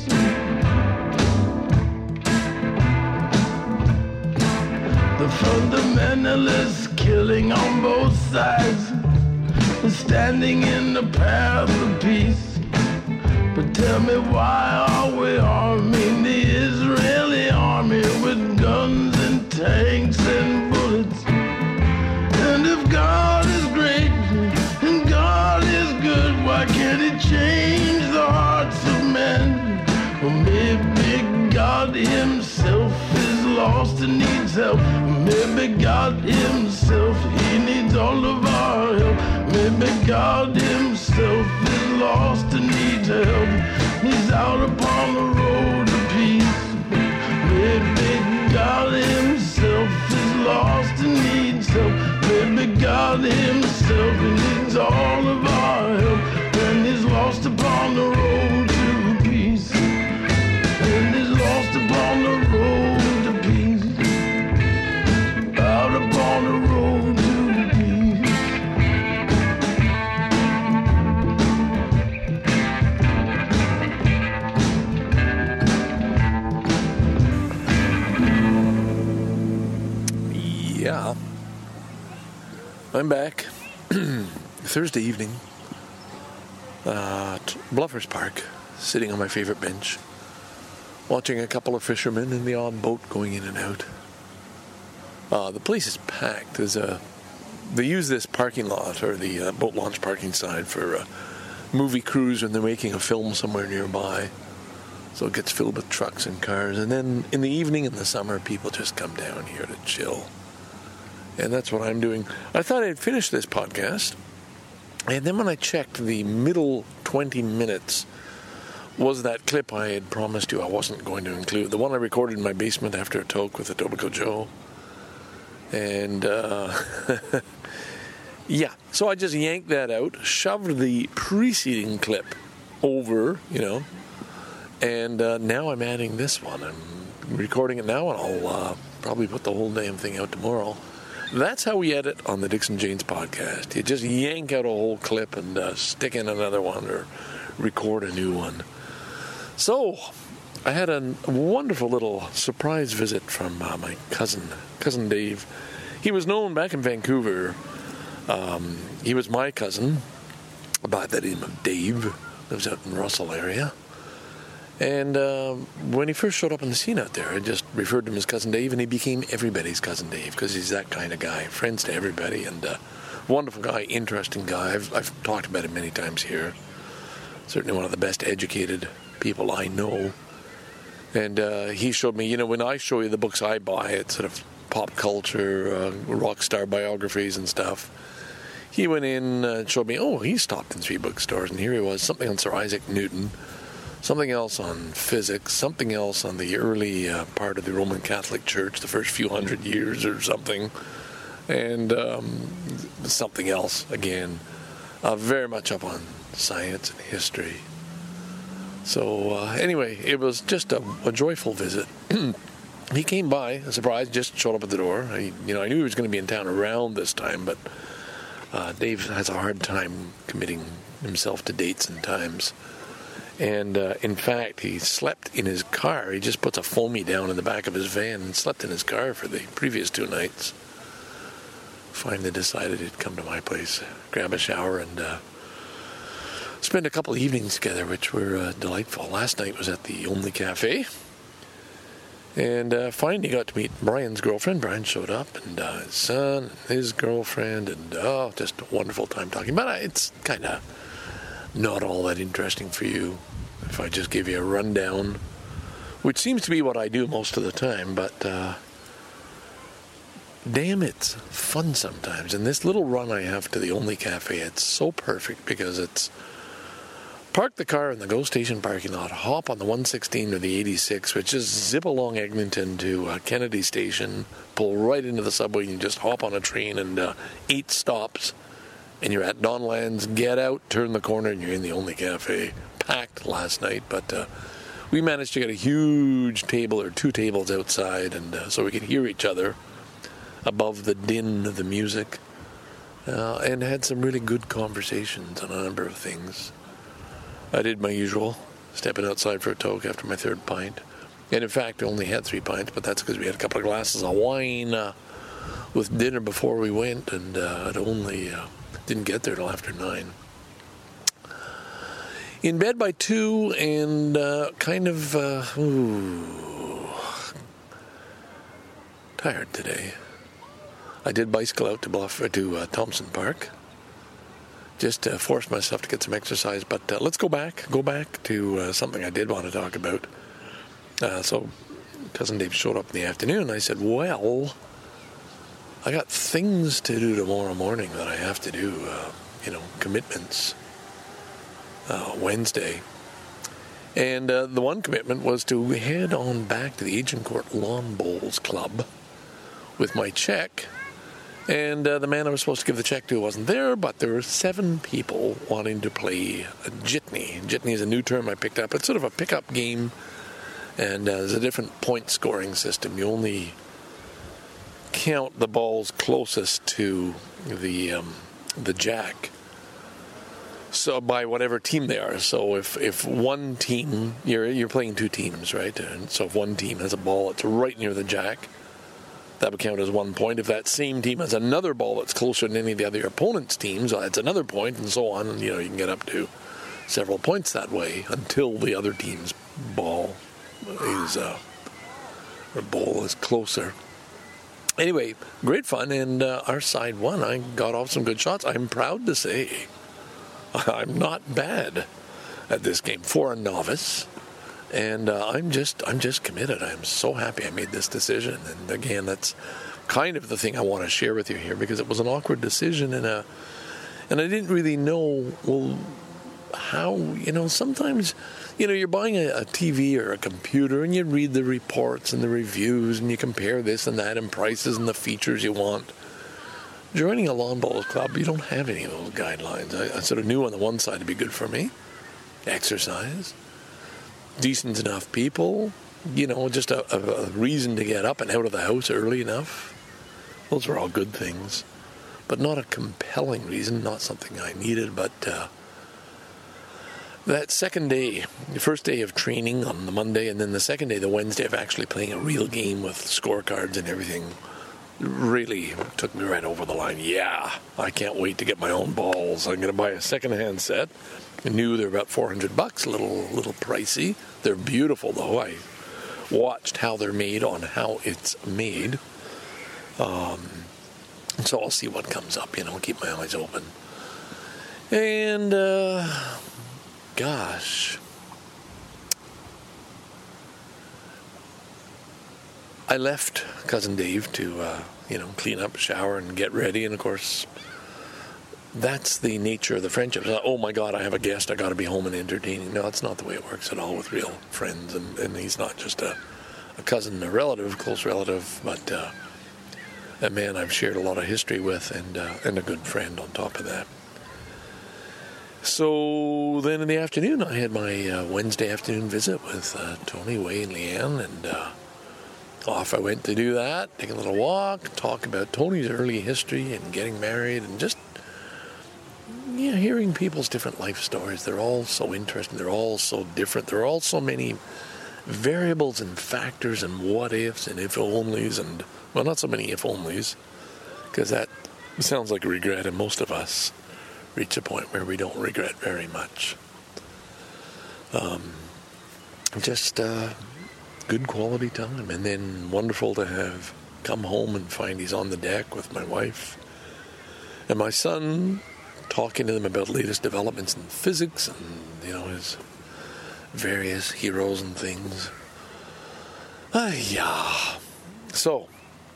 The fundamentalists killing on both sides, standing in the path of peace. But tell me, why are we arming the Israeli army with guns and tanks and bullets? And if God is great and God is good, why can't he change the hearts of men? Well, maybe God himself is lost and needs help. Maybe God himself, he needs all of our help. Maybe God himself is lost and needs help. He's out upon the road to peace. Maybe God himself is lost and needs help. Maybe God himself, he needs all of our help. And he's lost upon the road to peace. And he's lost upon the road to peace. Out upon the road to peace. Yeah, I'm back. Thursday evening at Bluffers Park, sitting on my favorite bench, watching a couple of fishermen and the odd boat going in and out. The place is packed. They use this parking lot, or the boat launch parking side, for movie crews when they're making a film somewhere nearby. So it gets filled with trucks and cars. And then in the evening in the summer, people just come down here to chill. And that's what I'm doing. I thought I'd finish this podcast. And then when I checked, the middle 20 minutes was that clip I had promised you I wasn't going to include. The one I recorded in my basement after a talk with Etobicoke Joe. And, yeah. So I just yanked that out, shoved the preceding clip over, and now I'm adding this one. I'm recording it now, and I'll probably put the whole damn thing out tomorrow. That's how we edit on the Dixon Janes podcast. You just yank out a whole clip and stick in another one or record a new one. So, I had a wonderful little surprise visit from my cousin Dave. He was known back in Vancouver. He was my cousin, by the name of Dave. Lives out in the Russell area. And when he first showed up on the scene out there, I just referred to him as Cousin Dave, and he became everybody's Cousin Dave, because he's that kind of guy, friends to everybody, and wonderful guy, interesting guy. I've talked about him many times here. Certainly one of the best educated people I know, And he showed me, when I show you the books I buy, it's sort of pop culture, rock star biographies and stuff. He went in and showed me, he stopped in 3 bookstores, and here he was, something on Sir Isaac Newton, something else on physics, something else on the early part of the Roman Catholic Church, the first few hundred years or something, and something else, again, very much up on science and history. So anyway, it was just a joyful visit. He came by, a surprise, just showed up at the door. I knew he was going to be in town around this time, but Dave has a hard time committing himself to dates and times. And in fact, he slept in his car. He just puts a foamy down in the back of his van and slept in his car for the previous 2 nights. Finally decided he'd come to my place, grab a shower, and spend a couple of evenings together, which were delightful. Last night was at the Only Cafe. And finally got to meet Brian's girlfriend. Brian showed up, and his son, and his girlfriend, and just a wonderful time talking. But it's kind of not all that interesting for you if I just give you a rundown, which seems to be what I do most of the time. But damn, it's fun sometimes. And this little run I have to the Only Cafe, it's so perfect because it's park the car in the GO Station parking lot, hop on the 116 or the 86, which is zip along Eglinton to Kennedy Station, pull right into the subway, and you just hop on a train, and 8 stops, and you're at Donlands. Get out, turn the corner, and you're in the Only Cafe. Packed last night, but we managed to get a huge table or 2 tables outside, and so we could hear each other above the din of the music, and had some really good conversations on a number of things. I did my usual, stepping outside for a toke after my 3rd pint. And in fact, I only had 3 pints, but that's because we had a couple of glasses of wine with dinner before we went, and it only didn't get there till after 9. In bed by 2, and tired today. I did bicycle out to Thompson Park. Just to force myself to get some exercise, but let's go back to something I did want to talk about. So Cousin Dave showed up in the afternoon, and I said, well, I got things to do tomorrow morning that I have to do, commitments, Wednesday. And the one commitment was to head on back to the Agincourt Lawn Bowls Club with my check. And the man I was supposed to give the check to wasn't there, but there were 7 people wanting to play a jitney. Jitney is a new term I picked up. It's sort of a pickup game, and there's a different point scoring system. You only count the balls closest to the jack, so by whatever team they are. So if one team, you're playing 2 teams, right? And so if one team has a ball that's right near the jack, that would count as 1 point. If that same team has another ball that's closer than any of the other opponent's teams, that's another point, and so on. And, you can get up to several points that way until the other team's ball is closer. Anyway, great fun, and our side won. I got off some good shots. I'm proud to say I'm not bad at this game for a novice. And I'm just committed. I'm so happy I made this decision. And again, that's kind of the thing I want to share with you here, because it was an awkward decision, and I didn't really know, how, sometimes, you're buying a TV or a computer, and you read the reports and the reviews, and you compare this and that and prices and the features you want. Joining a lawn bowls club, you don't have any of those guidelines. I sort of knew on the one side it'd be good for me, exercise, decent enough people, just a reason to get up and out of the house early enough. Those were all good things, but not a compelling reason, not something I needed. But that second day, the first day of training on the Monday, and then the second day, the Wednesday, of actually playing a real game with scorecards and everything, really took me right over the line. Yeah, I can't wait to get my own balls. I'm going to buy a second-hand set. I knew they're about $400, a little pricey. They're beautiful, though. I watched how they're made on how it's made. So I'll see what comes up, keep my eyes open. And, gosh, I left Cousin Dave to, clean up, shower, and get ready. And, of course, that's the nature of the friendship. It's like, oh, my God, I have a guest. I got to be home and entertaining. No, that's not the way it works at all with real friends. And he's not just a cousin, a relative, close relative, but a man I've shared a lot of history with and a good friend on top of that. So then in the afternoon, I had my Wednesday afternoon visit with Tony, Way, and Leanne, and off I went to do that, take a little walk, talk about Tony's early history and getting married, and just hearing people's different life stories. They're all so interesting. They're all so different. There are all so many variables and factors and what-ifs and if-onlys, and, well, not so many if-onlys, because that sounds like a regret, and most of us reach a point where we don't regret very much. Just good quality time, and then wonderful to have come home and find he's on the deck with my wife and my son, talking to them about latest developments in physics and, his various heroes and things. So,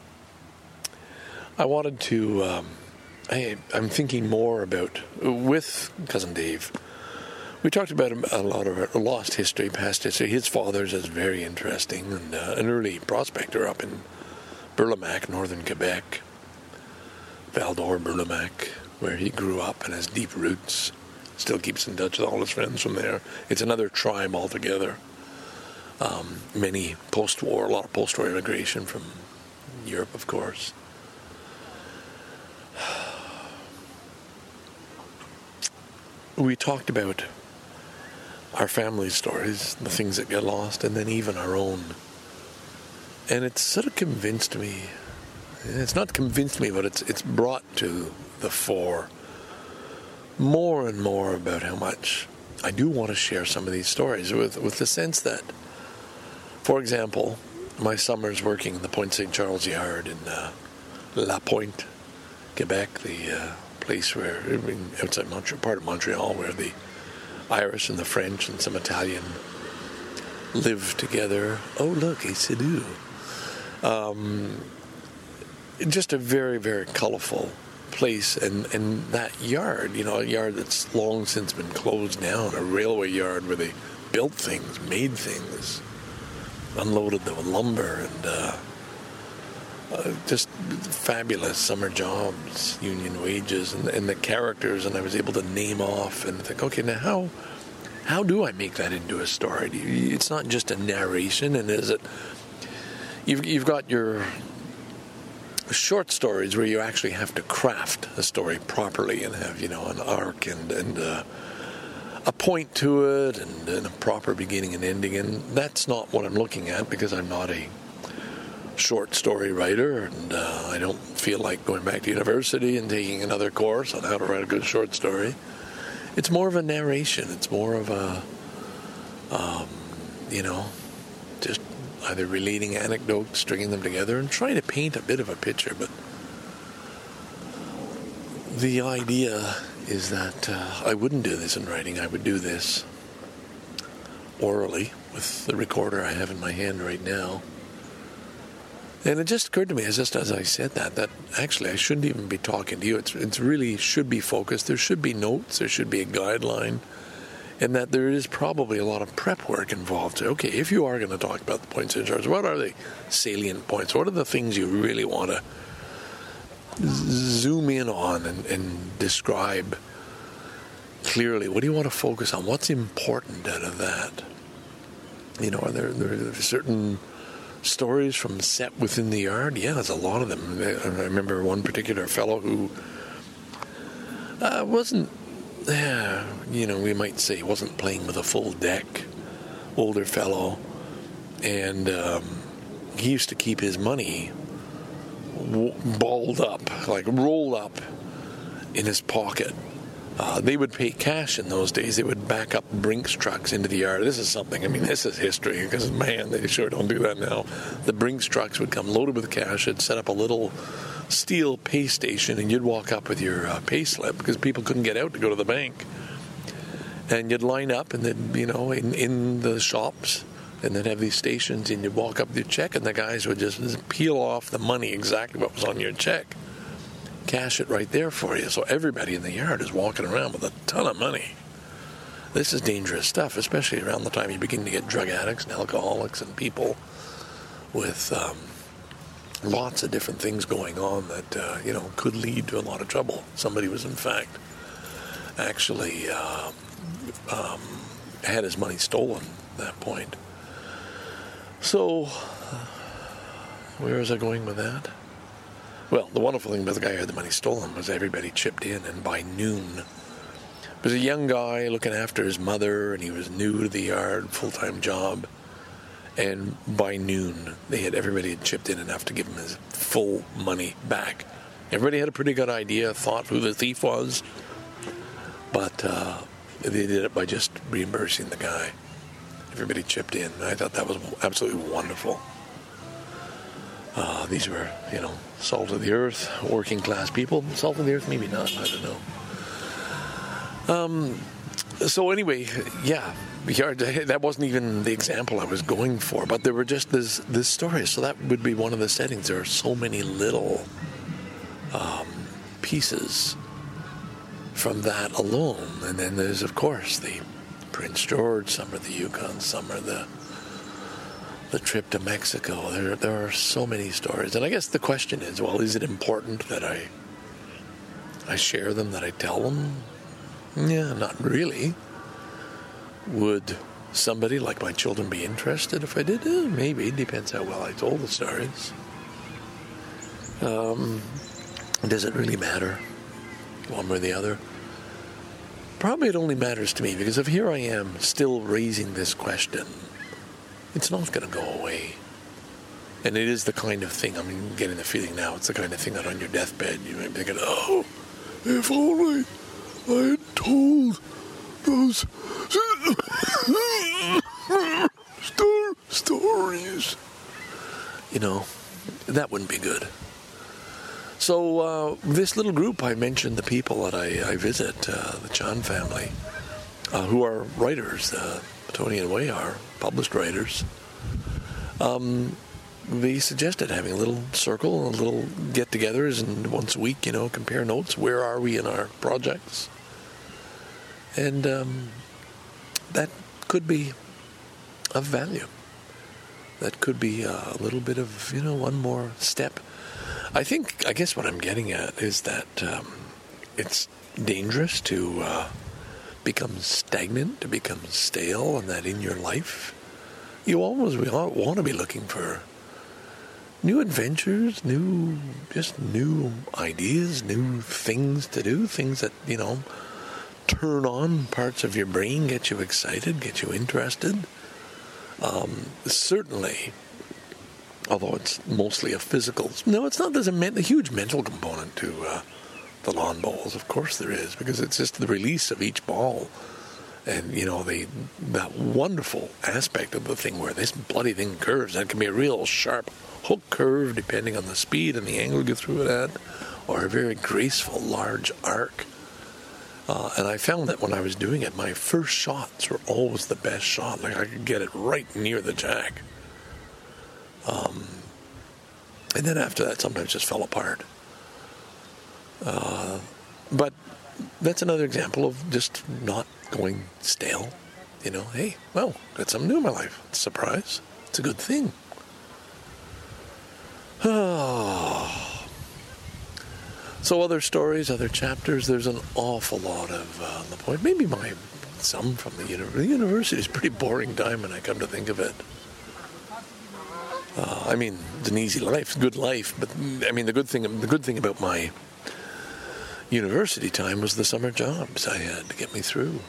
I wanted to, I'm thinking more about, with Cousin Dave, we talked about a lot of our lost history, past history. His father's is very interesting, and an early prospector up in Burlamac, northern Quebec, Val-d'Or, Burlamac, where he grew up and has deep roots. Still keeps in touch with all his friends from there. It's another tribe altogether. Many post-war, a lot of post-war immigration from Europe, of course. We talked about our family stories, the things that get lost, and then even our own. And it's sort of convinced me, it's not convinced me, but it's brought to the fore more and more about how much I do want to share some of these stories with the sense that, for example, my summers working in the Pointe St. Charles yard in La Pointe, Quebec, the place where, outside Montreal, part of Montreal, where the Irish and the French and some Italian live together. Oh, look, a Sidhu. Just a very, very colorful place, and that yard, a yard that's long since been closed down, a railway yard where they built things, made things, unloaded the lumber, and just fabulous summer jobs, union wages, and the characters, and I was able to name off and think, okay, now how do I make that into a story? It's not just a narration, and is it? You've got your short stories where you actually have to craft a story properly and have, an arc and a point to it and a proper beginning and ending. And that's not what I'm looking at, because I'm not a short story writer, and I don't feel like going back to university and taking another course on how to write a good short story. It's more of a narration. It's more of a, just either relating anecdotes, stringing them together, and trying to paint a bit of a picture. But the idea is that I wouldn't do this in writing. I would do this orally with the recorder I have in my hand right now. And it just occurred to me, just as I said that actually I shouldn't even be talking to you. It's really should be focused. There should be notes. There should be a guideline. And that there is probably a lot of prep work involved. Okay, if you are going to talk about the points in charge, what are the salient points? What are the things you really want to zoom in on and describe clearly? What do you want to focus on? What's important out of that? Are there certain stories from set within the yard? Yeah, there's a lot of them. I remember one particular fellow who wasn't, we might say wasn't playing with a full deck, older fellow, and he used to keep his money balled up, like rolled up in his pocket. They would pay cash in those days. They would back up Brinks trucks into the yard. This is something, this is history, because, man, they sure don't do that now. The Brinks trucks would come loaded with cash. It'd set up a little steel pay station, and you'd walk up with your pay slip, because people couldn't get out to go to the bank. And you'd line up, and then, in the shops, and then have these stations, and you'd walk up with your check, and the guys would just peel off the money, exactly what was on your check, cash it right there for you. So everybody in the yard is walking around with a ton of money. This is dangerous stuff, especially around the time you begin to get drug addicts and alcoholics and people with lots of different things going on that, could lead to a lot of trouble. Somebody was, in fact, actually had his money stolen at that point. So, where was I going with that? Well, the wonderful thing about the guy who had the money stolen was everybody chipped in, and by noon, it was a young guy looking after his mother, and he was new to the yard, full-time job, and by noon, everybody had chipped in enough to give him his full money back. Everybody had a pretty good idea, thought who the thief was, but they did it by just reimbursing the guy. Everybody chipped in. I thought that was absolutely wonderful. These were, salt of the earth, working class people. Salt of the earth, maybe not, I don't know. So anyway, yeah, that wasn't even the example I was going for, but there were just this story. So that would be one of the settings. There are so many little pieces from that alone. And then there's, of course, the Prince George, some are the Yukon, some are the trip to Mexico. There are so many stories. And I guess the question is, well, is it important that I share them, that I tell them? Yeah, not really. Would somebody like my children be interested if I did? Maybe. Depends how well I told the stories. Does it really matter, one way or the other? Probably it only matters to me, because if here I am still raising this question, it's not going to go away. And it is the kind of thing, I'm getting the feeling now, it's the kind of thing that on your deathbed you might be thinking, oh, if only I had told those stories. That wouldn't be good. So this little group, I mentioned the people that I visit, the Chan family, who are writers. Tony and Wei are published writers. They suggested having a little circle, a little get-togethers, and once a week, compare notes. Where are we in our projects? And that could be of value. That could be a little bit of, one more step. I guess what I'm getting at is that it's dangerous to become stagnant, to become stale, and that in your life, you always want to be looking for new adventures, new ideas, new things to do, things that, turn on parts of your brain, get you excited, get you interested. Certainly, although it's mostly a physical... No, it's not. There's a huge mental component to the lawn bowls. Of course there is, because it's just the release of each ball. And, that wonderful aspect of the thing where this bloody thing curves. That can be a real sharp hook curve, depending on the speed and the angle you threw it at, or a very graceful, large arc. And I found that when I was doing it, my first shots were always the best shot. Like, I could get it right near the jack. And then after that, sometimes just fell apart. But that's another example of just not going stale. Hey, well, got something new in my life. It's a surprise. It's a good thing. So other stories, other chapters, there's an awful lot of the point. Maybe some from the university. The university is a pretty boring time when I come to think of it. It's an easy life, good life, but the good thing about my university time was the summer jobs I had to get me through.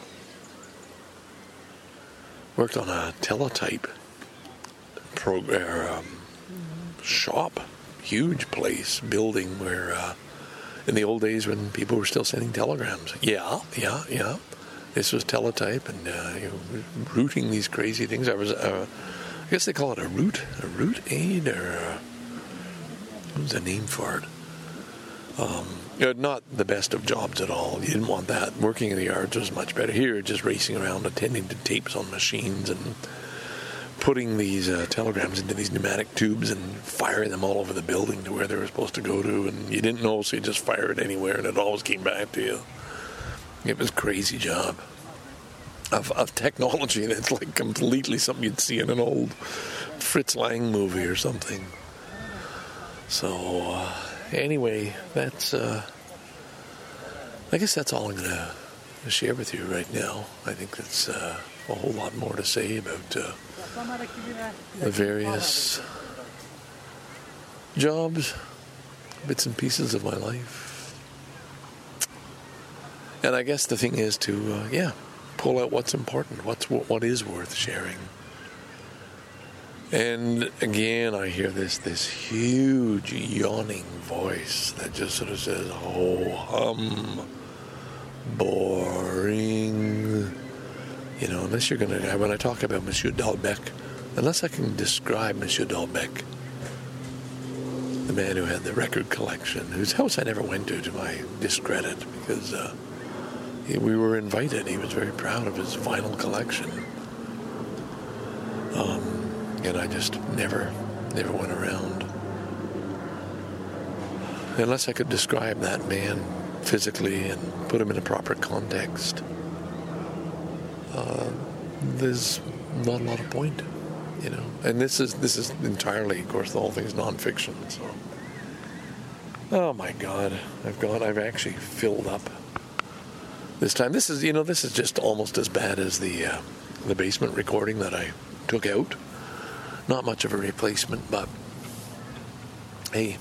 Worked on a teletype program shop, huge place, building where in the old days when people were still sending telegrams. Yeah. This was teletype, and routing these crazy things. I was, I guess they call it a route aid, or what was the name for it? Not the best of jobs at all. You didn't want that. Working in the yards was much better. Here, just racing around, attending to tapes on machines, and putting these telegrams into these pneumatic tubes and firing them all over the building to where they were supposed to go to, and you didn't know, so you just fire it anywhere, and it always came back to you. It was a crazy job of technology that's like completely something you'd see in an old Fritz Lang movie or something. So, anyway, that's, I guess that's all I'm going to share with you right now. I think that's a whole lot more to say about the various jobs, bits and pieces of my life. And I guess the thing is to, pull out what's important, what is worth sharing. And again, I hear this huge yawning voice that just sort of says, "Oh, boring." You know, unless you're going to, when I talk about Monsieur Dalbec, unless I can describe Monsieur Dalbec, the man who had the record collection, whose house I never went to my discredit, because we were invited. He was very proud of his vinyl collection. And I just never went around. Unless I could describe that man physically and put him in a proper context, there's not a lot of point, you know. And this is entirely, of course, the whole thing is nonfiction. So, oh my God, I've actually filled up this time. This is just almost as bad as the basement recording that I took out. Not much of a replacement, but hey,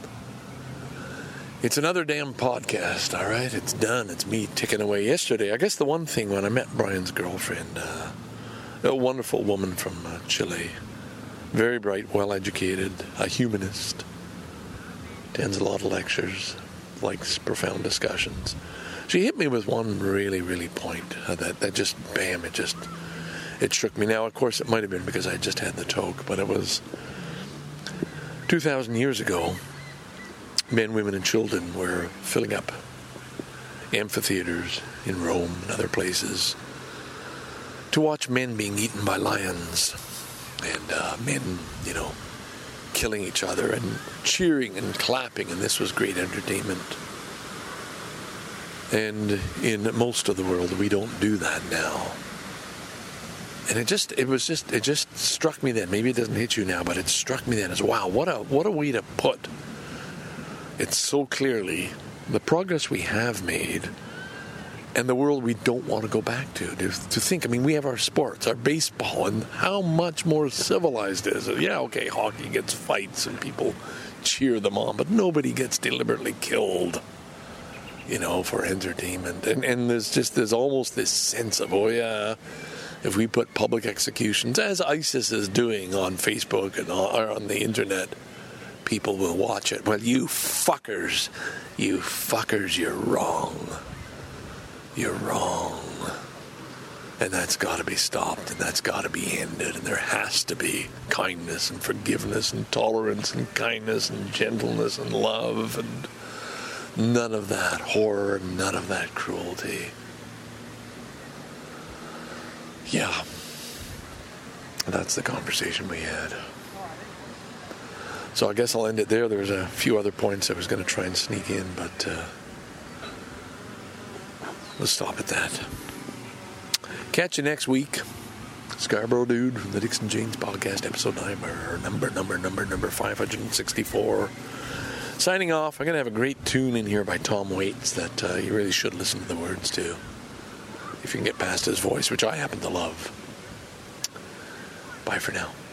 it's another damn podcast, all right? It's done. It's me ticking away. Yesterday, I guess the one thing when I met Brian's girlfriend, a wonderful woman from Chile, very bright, well-educated, a humanist, attends a lot of lectures, likes profound discussions. She hit me with one really, really point that just, bam, it shook me. Now, of course, it might have been because I just had the toke, but it was 2,000 years ago. Men, women, and children were filling up amphitheaters in Rome and other places to watch men being eaten by lions and men, killing each other and cheering and clapping, and this was great entertainment. And in most of the world, we don't do that now. And it just struck me then. Maybe it doesn't hit you now, but it struck me then as, wow, what a way to put it so clearly, the progress we have made and the world we don't want to go back to think. I mean, we have our sports, our baseball, and how much more civilized is it? Yeah, okay, hockey gets fights and people cheer them on, but nobody gets deliberately killed, for entertainment. And there's almost this sense of, oh yeah, if we put public executions, as ISIS is doing on Facebook and on the internet, people will watch it. Well, you fuckers, you're wrong. You're wrong. And that's got to be stopped, and that's got to be ended, and there has to be kindness and forgiveness and tolerance and kindness and gentleness and love, and none of that horror, none of that cruelty. Yeah. That's the conversation we had. So I guess I'll end it there. There was a few other points I was going to try and sneak in, but let's stop at that. Catch you next week. Scarborough Dude from the Dixon Janes Podcast, episode 9, number 564. Signing off. I'm going to have a great tune in here by Tom Waits that you really should listen to the words to, if you can get past his voice, which I happen to love. Bye for now.